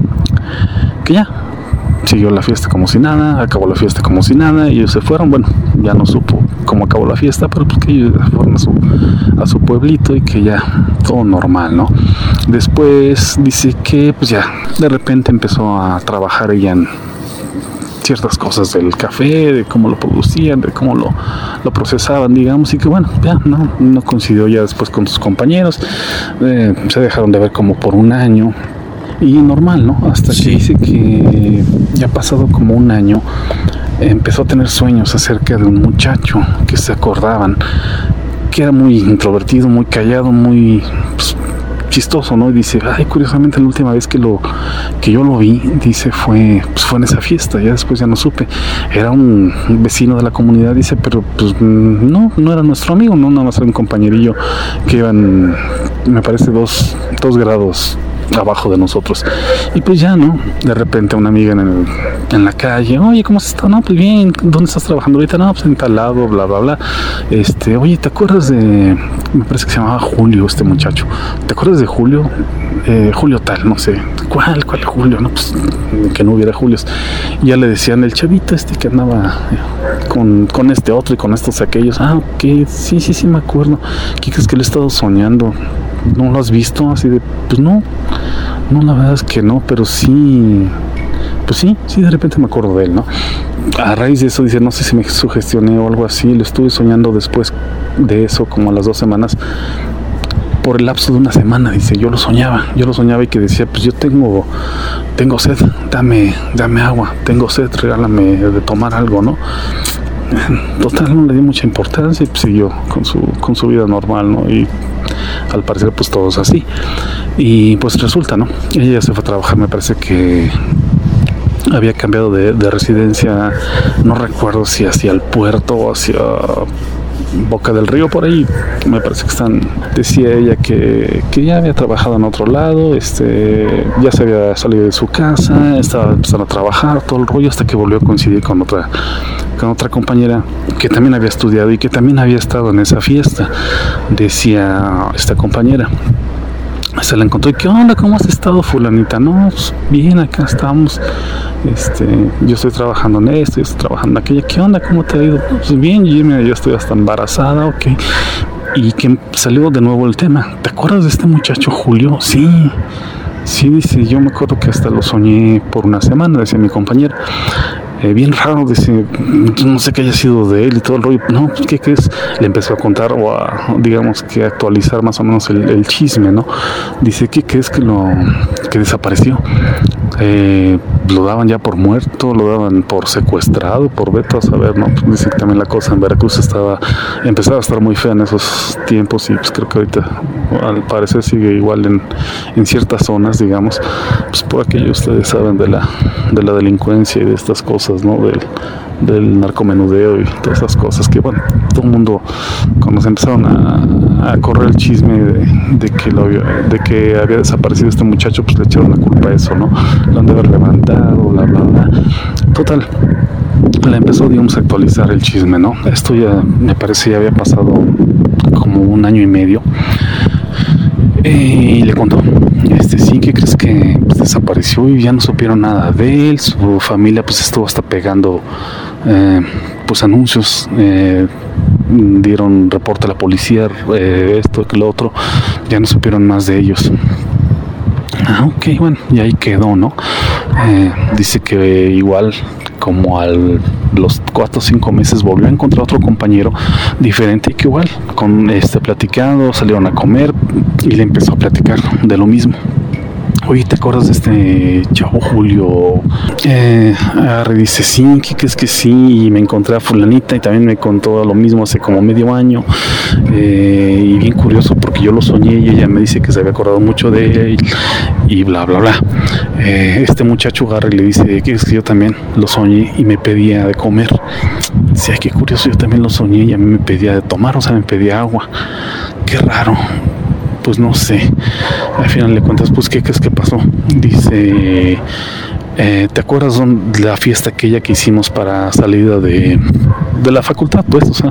que ya, siguió la fiesta como si nada, acabó la fiesta como si nada, y ellos se fueron. Bueno, ya no supo cómo acabó la fiesta, pero pues que ellos fueron a su, a su pueblito, y que ya todo normal, ¿no? Después dice que pues ya de repente empezó a trabajar ella en ciertas cosas del café, de cómo lo producían, de cómo lo, lo procesaban, digamos, y que bueno, ya no, no coincidió ya después con sus compañeros, eh, se dejaron de ver como por un año. Y normal, ¿no? Hasta que dice que ya pasado como un año empezó a tener sueños acerca de un muchacho que se acordaban, que era muy introvertido, muy callado, muy pues, chistoso, ¿no? Y dice, ay, curiosamente la última vez que lo que yo lo vi, dice, fue pues fue en esa fiesta, ya después ya no supe. Era un vecino de la comunidad, dice, pero pues no, no era nuestro amigo, no, nada más era un compañerillo que iban, me parece, dos, dos grados abajo de nosotros. Y pues ya, ¿no? De repente una amiga en, el, en la calle, oye, ¿cómo has estado? No, pues bien, ¿dónde estás trabajando ahorita? No, pues en tal lado, bla, bla, bla. Este, oye, ¿te acuerdas de, me parece que se llamaba Julio este muchacho? ¿Te acuerdas de Julio? Eh, Julio tal, no sé. ¿Cuál? ¿Cuál Julio? No, pues que no hubiera Julios. Y ya le decían, el chavito este que andaba con, con este otro y con estos y aquellos. Ah, ok, sí, sí, sí me acuerdo. ¿Qué crees que lo he estado soñando? ¿No lo has visto? Así de, pues no, no, la verdad es que no, pero sí, pues sí, sí, de repente me acuerdo de él, ¿no? A raíz de eso, dice, no sé si me sugestioné o algo así, lo estuve soñando después de eso, como a las dos semanas, por el lapso de una semana, dice, yo lo soñaba, yo lo soñaba y que decía, pues yo tengo, tengo sed, dame, dame agua, tengo sed, regálame de tomar algo, ¿no? Total, no le dio mucha importancia y pues siguió con su, con su vida normal, ¿no? Y al parecer pues todos así. Y pues resulta, ¿no? Ella se fue a trabajar, me parece que había cambiado de, de residencia, no recuerdo si hacia el puerto o hacia Boca del Río, por ahí, me parece que están, decía ella que, que ya había trabajado en otro lado, este, ya se había salido de su casa, estaba empezando a trabajar, todo el rollo, hasta que volvió a coincidir con otra, con otra compañera que también había estudiado y que también había estado en esa fiesta. Decía esta compañera, se la encontró y, ¿qué onda? ¿Cómo has estado, fulanita? No, pues, bien, acá estamos, este, yo estoy trabajando en esto, yo estoy trabajando en aquello. ¿Qué onda? ¿Cómo te ha ido? Pues bien, Jimmy, yo estoy hasta embarazada, ok. Y que salió de nuevo el tema, ¿te acuerdas de este muchacho Julio? Sí, sí, dice, yo me acuerdo que hasta lo soñé por una semana, decía mi compañera. Eh, bien raro, dice, no sé qué haya sido de él y todo el rollo. No, pues, ¿qué crees? Le empezó a contar o a, digamos, que actualizar más o menos el, el chisme, ¿no? Dice, ¿qué crees? Que lo que desapareció. Eh, lo daban ya por muerto, lo daban por secuestrado, por veto a saber, ¿no? Pues dice que también la cosa en Veracruz estaba, empezaba a estar muy fea en esos tiempos, y pues creo que ahorita al parecer sigue igual en, en ciertas zonas, digamos, pues por aquello ustedes saben de la, de la delincuencia y de estas cosas, ¿no? Del, del narcomenudeo y todas esas cosas que, bueno, todo el mundo, cuando se empezaron a, a correr el chisme de, de que lo había, de que había desaparecido este muchacho, pues le echaron la culpa a eso, ¿no? Lo han de haber levantado, bla, bla, bla. Total, le empezó, digamos, a actualizar el chisme, ¿no? Esto ya, me parece, ya había pasado como un año y medio. Eh, y le contó, este, sí, ¿qué crees? Que pues, desapareció y ya no supieron nada de él. Su familia pues estuvo hasta pegando, eh, pues anuncios, eh, dieron reporte a la policía, eh, esto, que lo otro, ya no supieron más de ellos. Ah, ok, bueno, y ahí quedó, ¿no? Eh, dice que igual, como a los cuatro o cinco meses, volvió a encontrar otro compañero diferente y que igual, con este platicando, salieron a comer y le empezó a platicar de lo mismo. Oye, ¿te acuerdas de este chavo Julio? Eh, dice, sí, ¿qué crees que sí? Y me encontré a fulanita y también me contó lo mismo hace como medio año. Eh, y bien curioso porque yo lo soñé y ella me dice que se había acordado mucho de ella y, y bla, bla, bla. Eh, este muchacho agarra y le dice, ¿qué es que yo también lo soñé y me pedía de comer? Dice, ay, qué curioso, yo también lo soñé y a mí me pedía de tomar, o sea, me pedía agua. Qué raro. Pues no sé, al final de cuentas, pues ¿qué crees que pasó? Dice, eh, ¿te acuerdas de la fiesta aquella que hicimos para salida de, de la facultad? Pues, o sea,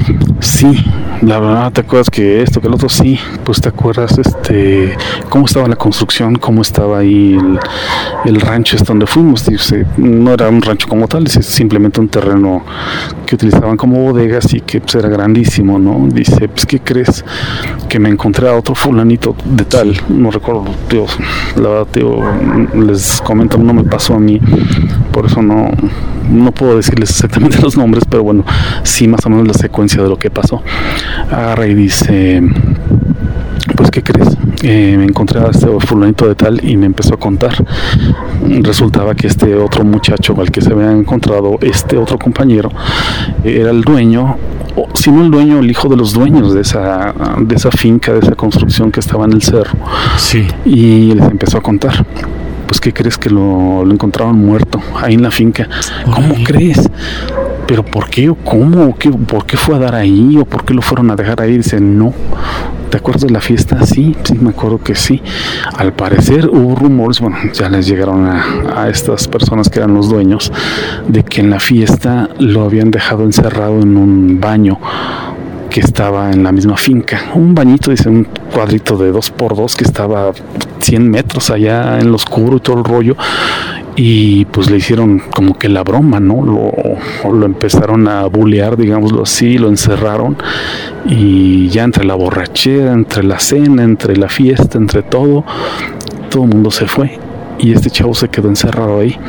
sí, la verdad, ¿te acuerdas que esto, que el otro? Sí, pues ¿te acuerdas este cómo estaba la construcción, cómo estaba ahí el, el rancho este donde fuimos? Dice, no era un rancho como tal, es simplemente un terreno que utilizaban como bodegas y que pues era grandísimo, ¿no? Dice, pues ¿qué crees? Que me encontré a otro fulanito de tal, no recuerdo, tío, la verdad, tío, les comento, no me pasó a mí, por eso no, no puedo decirles exactamente los nombres, pero bueno, sí más o menos la secuencia de lo que pasó. Agarra y dice, pues ¿qué crees? Eh, me encontré a este fulanito de tal y me empezó a contar. Resultaba que este otro muchacho al que se había encontrado, este otro compañero, era el dueño, o si no el dueño, el hijo de los dueños de esa, de esa finca, de esa construcción que estaba en el cerro. Sí. Y les empezó a contar. Pues ¿qué crees? Que lo, lo encontraron muerto ahí en la finca. ¿Cómo Ay. crees? ¿Pero por qué o cómo? ¿Qué, ¿Por qué fue a dar ahí? ¿O por qué lo fueron a dejar ahí? Dice, no. ¿Te acuerdas de la fiesta? Sí, sí, me acuerdo que sí. Al parecer hubo rumores, bueno, ya les llegaron a, a estas personas que eran los dueños, de que en la fiesta lo habían dejado encerrado en un baño que estaba en la misma finca. Un bañito, dice, un cuadrito de dos por dos que estaba cien metros allá en lo oscuro y todo el rollo. Y pues le hicieron como que la broma, ¿no? Lo, lo empezaron a bulear, digámoslo así, lo encerraron y ya entre la borrachera, entre la cena, entre la fiesta, entre todo, todo el mundo se fue y este chavo se quedó encerrado ahí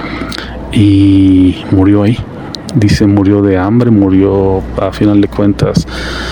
y murió ahí. Dice, murió de hambre, murió a final de cuentas.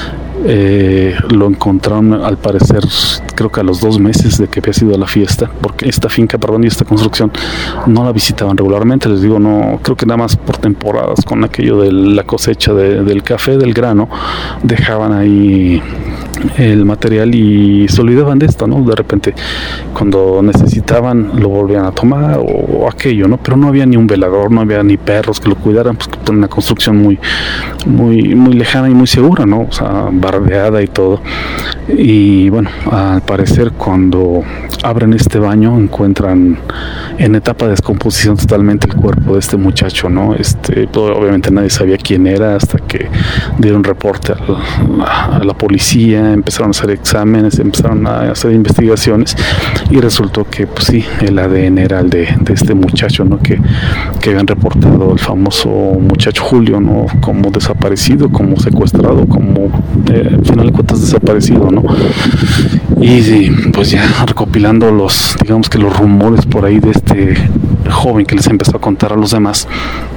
Eh, lo encontraron al parecer creo que a los dos meses de que había sido la fiesta, porque esta finca, perdón, y esta construcción no la visitaban regularmente, les digo, no, creo que nada más por temporadas, con aquello de la cosecha de, del café, del grano, dejaban ahí el material y se olvidaban de esto, ¿no? De repente cuando necesitaban lo volvían a tomar o, o aquello, ¿no? Pero no había ni un velador, no había ni perros que lo cuidaran, pues una construcción muy muy muy lejana y muy segura, ¿no? O sea, bardeada y todo. Y bueno, al parecer cuando abren este baño encuentran en etapa de descomposición totalmente el cuerpo de este muchacho, ¿no? Este, obviamente nadie sabía quién era hasta que dieron reporte a la, a la policía, empezaron a hacer exámenes, empezaron a hacer investigaciones y resultó que pues sí, el A D N era el de, de este muchacho, ¿no? Que, que habían reportado el famoso muchacho Julio, ¿no? Como desaparecido, como secuestrado, como eh, al final de cuentas desaparecido, ¿no? Y sí, pues ya recopilando los, digamos que los rumores por ahí de este joven que les empezó a contar a los demás,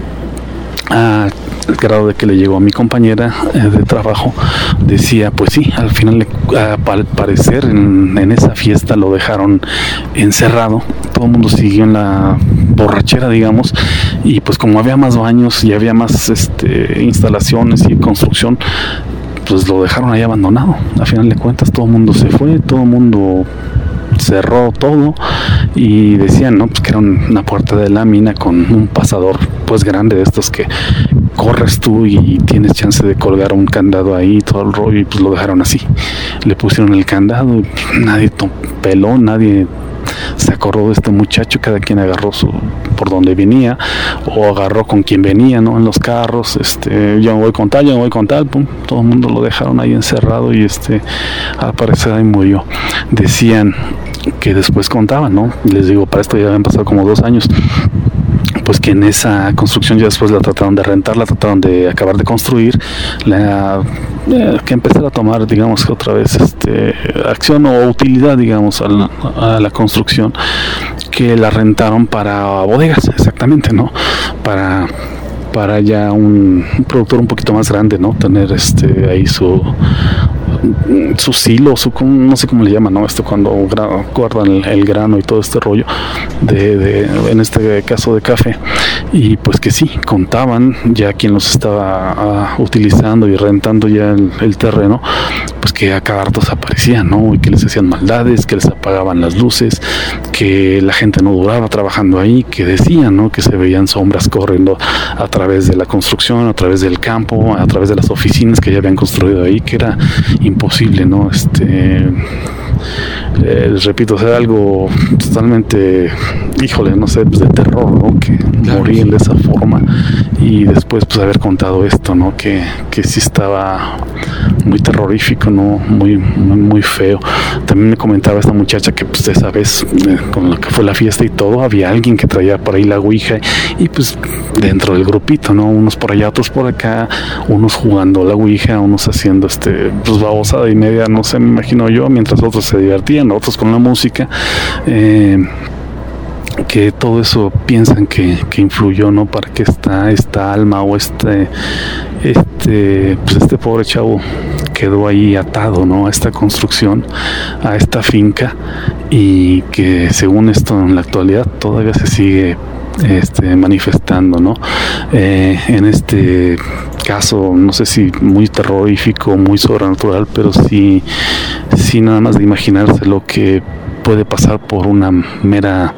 a el grado de que le llegó a mi compañera eh, de trabajo, decía, pues sí, al final a, al parecer en, en esa fiesta lo dejaron encerrado, todo el mundo siguió en la borrachera, digamos, y pues como había más baños y había más este, instalaciones y construcción, pues lo dejaron ahí abandonado. Al final de cuentas todo el mundo se fue, todo el mundo cerró todo y decían, no, pues que era una puerta de lámina con un pasador pues grande de estos que corres tú y tienes chance de colgar un candado ahí, todo el rollo, y pues lo dejaron así. Le pusieron el candado y nadie peló, nadie se acordó de este muchacho, cada quien agarró su por donde venía o agarró con quien venía, ¿no? En los carros, este, yo me voy con tal, yo me voy con tal, pum, todo el mundo lo dejaron ahí encerrado y este, al parecer ahí murió. Decían que después contaban, ¿no? Les digo, para esto ya habían pasado como dos años. pues que en esa construcción ya después la trataron de rentar, la trataron de acabar de construir, la, eh, que empezara a tomar, digamos, otra vez este, acción o utilidad, digamos, a la, a la construcción, que la rentaron para bodegas, exactamente, ¿no? Para para ya un, un productor un poquito más grande, ¿no? Tener este ahí su su silo, su, no sé cómo le llaman, ¿no? Esto cuando gra- guardan el, el grano y todo este rollo de, de, en este caso de café, y pues que sí, contaban ya quien los estaba uh, utilizando y rentando ya el, el terreno, pues que a cada rato aparecían, ¿no? Y que les hacían maldades, que les apagaban las luces, que la gente no duraba trabajando ahí, que decían, ¿no? Que se veían sombras corriendo a través de la construcción, a través del campo, a través de las oficinas que ya habían construido ahí, que era imposible, ¿no? Este, eh, repito, o sea, algo totalmente, híjole, no sé, pues de terror, ¿no? Que claro, morir de esa forma y después pues haber contado esto, ¿no? Que, que sí estaba muy terrorífico, ¿no? Muy, muy, muy feo. También me comentaba esta muchacha que pues esa vez, eh, con lo que fue la fiesta y todo, había alguien que traía por ahí la ouija y pues dentro del grupito, ¿no? Unos por allá, otros por acá, unos jugando la ouija, unos haciendo este, pues babosada y media, no sé, me imagino yo, mientras otros se divertían, otros con la música, eh, que todo eso piensan que, que influyó, ¿no? Para que esta, esta alma o este, este, pues este pobre chavo quedó ahí atado, ¿no? A esta construcción, a esta finca, y que según esto en la actualidad todavía se sigue este, manifestando, ¿no? Eh, en este caso, no sé si muy terrorífico, muy sobrenatural, pero sí, sí nada más de imaginarse lo que puede pasar por una mera,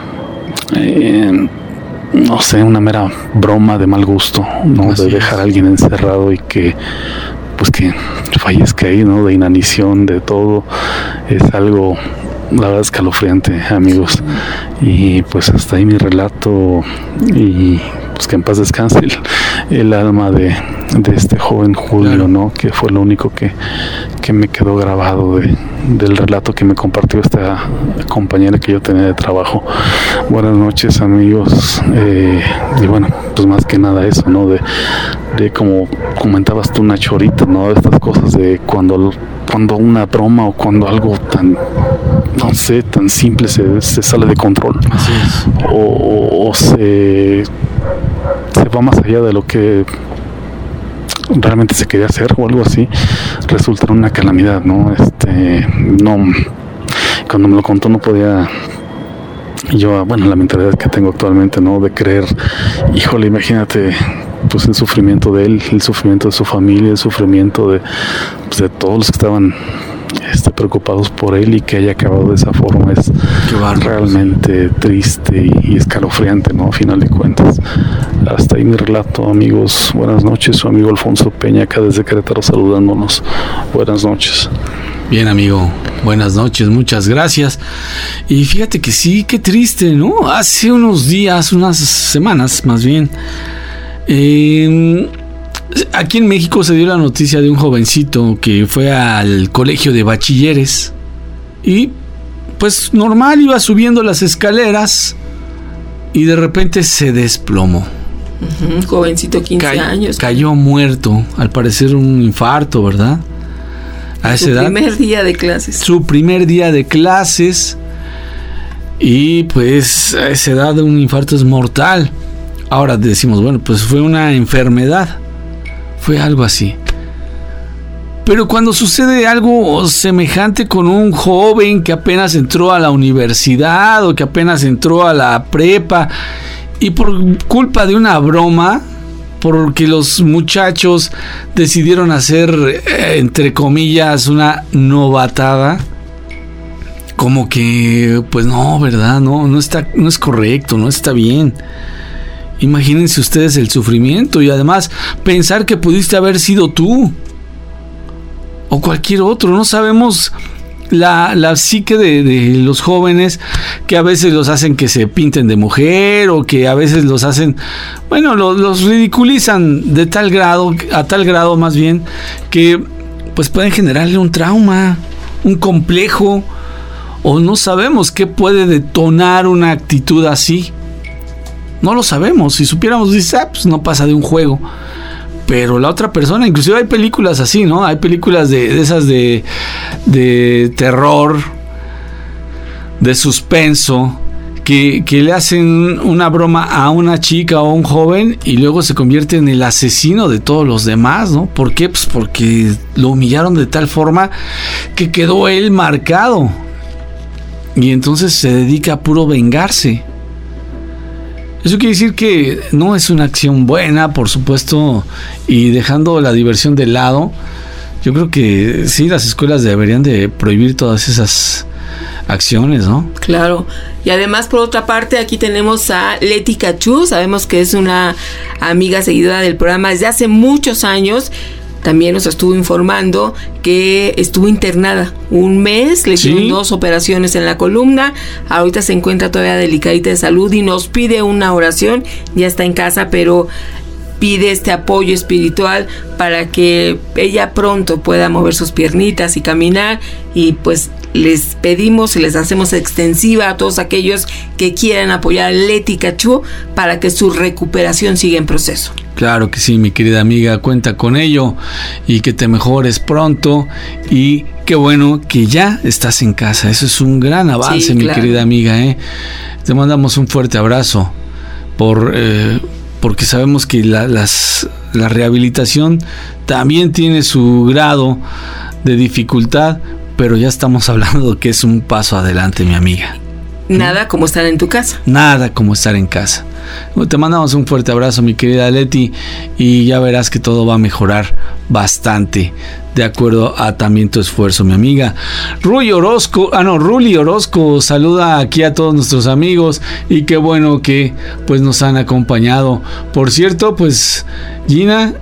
eh, no sé, una mera broma de mal gusto, ¿no? Así de dejar a alguien encerrado y que pues que fallezca ahí, ¿no? De inanición, de todo, es algo, la verdad, escalofriante, amigos. Y pues hasta ahí mi relato, y pues que en paz descanse el, el alma de, de este joven Julio, claro, ¿no? Que fue lo único que, que me quedó grabado de, del relato que me compartió esta compañera que yo tenía de trabajo. Buenas noches, amigos. Eh, y bueno, pues más que nada eso, ¿no? De, de como comentabas tú, Nacho, ahorita, ¿no? De estas cosas de cuando, cuando una broma o cuando algo tan, no sé, tan simple se, se sale de control. Así es. O, o se, se va más allá de lo que realmente se quería hacer o algo así, resulta una calamidad, ¿no? Este, no, cuando me lo contó no podía yo, bueno, la mentalidad que tengo actualmente, ¿no? De creer, híjole, imagínate, pues el sufrimiento de él, el sufrimiento de su familia, el sufrimiento de, pues, de todos los que estaban este, preocupados por él, y que haya acabado de esa forma es realmente triste y, y escalofriante, ¿no? A final de cuentas. Hasta ahí mi relato, amigos. Buenas noches, su amigo Alfonso Peña, acá desde Querétaro, saludándonos. Buenas noches.
Bien, amigo, buenas noches, muchas gracias. Y fíjate que sí, qué triste, ¿no? Hace unos días, unas semanas más bien, eh, aquí en México se dio la noticia de un jovencito que fue al colegio de bachilleres y pues normal iba subiendo las escaleras y de repente se desplomó.
Uh-huh, jovencito, quince Ca- años.
Cayó muerto, al parecer un infarto, ¿verdad? A esa edad. Su
primer día de clases.
Su primer día de clases. Y pues a esa edad un infarto es mortal. Ahora decimos, bueno, pues fue una enfermedad. Fue algo así. Pero cuando sucede algo semejante con un joven que apenas entró a la universidad o que apenas entró a la prepa, y por culpa de una broma, porque los muchachos decidieron hacer, eh, entre comillas, una novatada, como que, pues no, ¿verdad? No, no está, no es correcto, no está bien. Imagínense ustedes el sufrimiento, y además pensar que pudiste haber sido tú o cualquier otro. No sabemos la, la psique de, de los jóvenes, que a veces los hacen que se pinten de mujer, o que a veces los hacen, bueno, los, los ridiculizan de tal grado, a tal grado más bien, que pues pueden generarle un trauma, un complejo, o no sabemos qué puede detonar una actitud así. No lo sabemos. Si supiéramos, dice, ah, pues no pasa de un juego. Pero la otra persona, inclusive hay películas así, ¿no? Hay películas de, de esas de, de terror, de suspenso, que, que le hacen una broma a una chica o a un joven y luego se convierte en el asesino de todos los demás, ¿no? ¿Por qué? Pues porque lo humillaron de tal forma que quedó él marcado. Y entonces se dedica a puro vengarse. Eso quiere decir que no es una acción buena, por supuesto, y dejando la diversión de lado, yo creo que sí, las escuelas deberían de prohibir todas esas acciones, ¿no?
Claro. Y además, por otra parte, aquí tenemos a Leti Cachú. Sabemos que es una amiga seguidora del programa desde hace muchos años. También nos estuvo informando que estuvo internada un mes, le hicieron ¿Sí? dos operaciones en la columna, ahorita se encuentra todavía delicadita de salud y nos pide una oración, ya está en casa, pero pide este apoyo espiritual para que ella pronto pueda mover sus piernitas y caminar, y pues les pedimos y les hacemos extensiva a todos aquellos que quieran apoyar a Leti Cachú para que su recuperación siga en proceso.
Claro que sí, mi querida amiga, cuenta con ello y que te mejores pronto, y qué bueno que ya estás en casa, eso es un gran avance, sí, mi claro. querida amiga, ¿eh? Te mandamos un fuerte abrazo por eh, porque sabemos que la, las, la rehabilitación también tiene su grado de dificultad, pero ya estamos hablando de que es un paso adelante, mi amiga.
Nada como estar en tu casa.
Nada como estar en casa. Te mandamos un fuerte abrazo, mi querida Leti, y ya verás que todo va a mejorar bastante, de acuerdo a también tu esfuerzo, mi amiga. Ruli Orozco, ah no, Ruli Orozco saluda aquí a todos nuestros amigos, y qué bueno que pues nos han acompañado. Por cierto, pues Gina,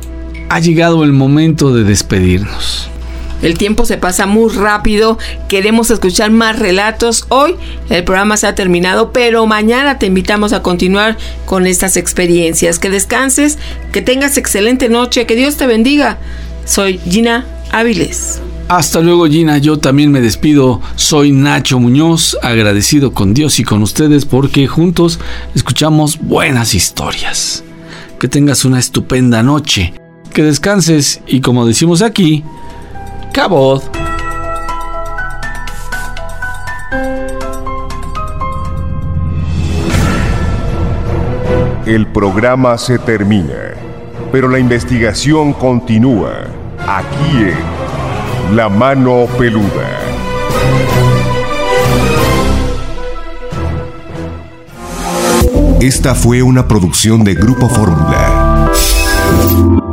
ha llegado el momento de despedirnos.
El tiempo se pasa muy rápido, queremos escuchar más relatos. Hoy el programa se ha terminado, pero mañana te invitamos a continuar con estas experiencias. Que descanses, que tengas excelente noche, que Dios te bendiga. Soy Gina Áviles.
Hasta luego, Gina, yo también me despido. Soy Nacho Muñoz, agradecido con Dios y con ustedes porque juntos escuchamos buenas historias. Que tengas una estupenda noche, que descanses y, como decimos aquí, Cabot.
El programa se termina, pero la investigación continúa aquí en La Mano Peluda. Esta fue una producción de Grupo Fórmula.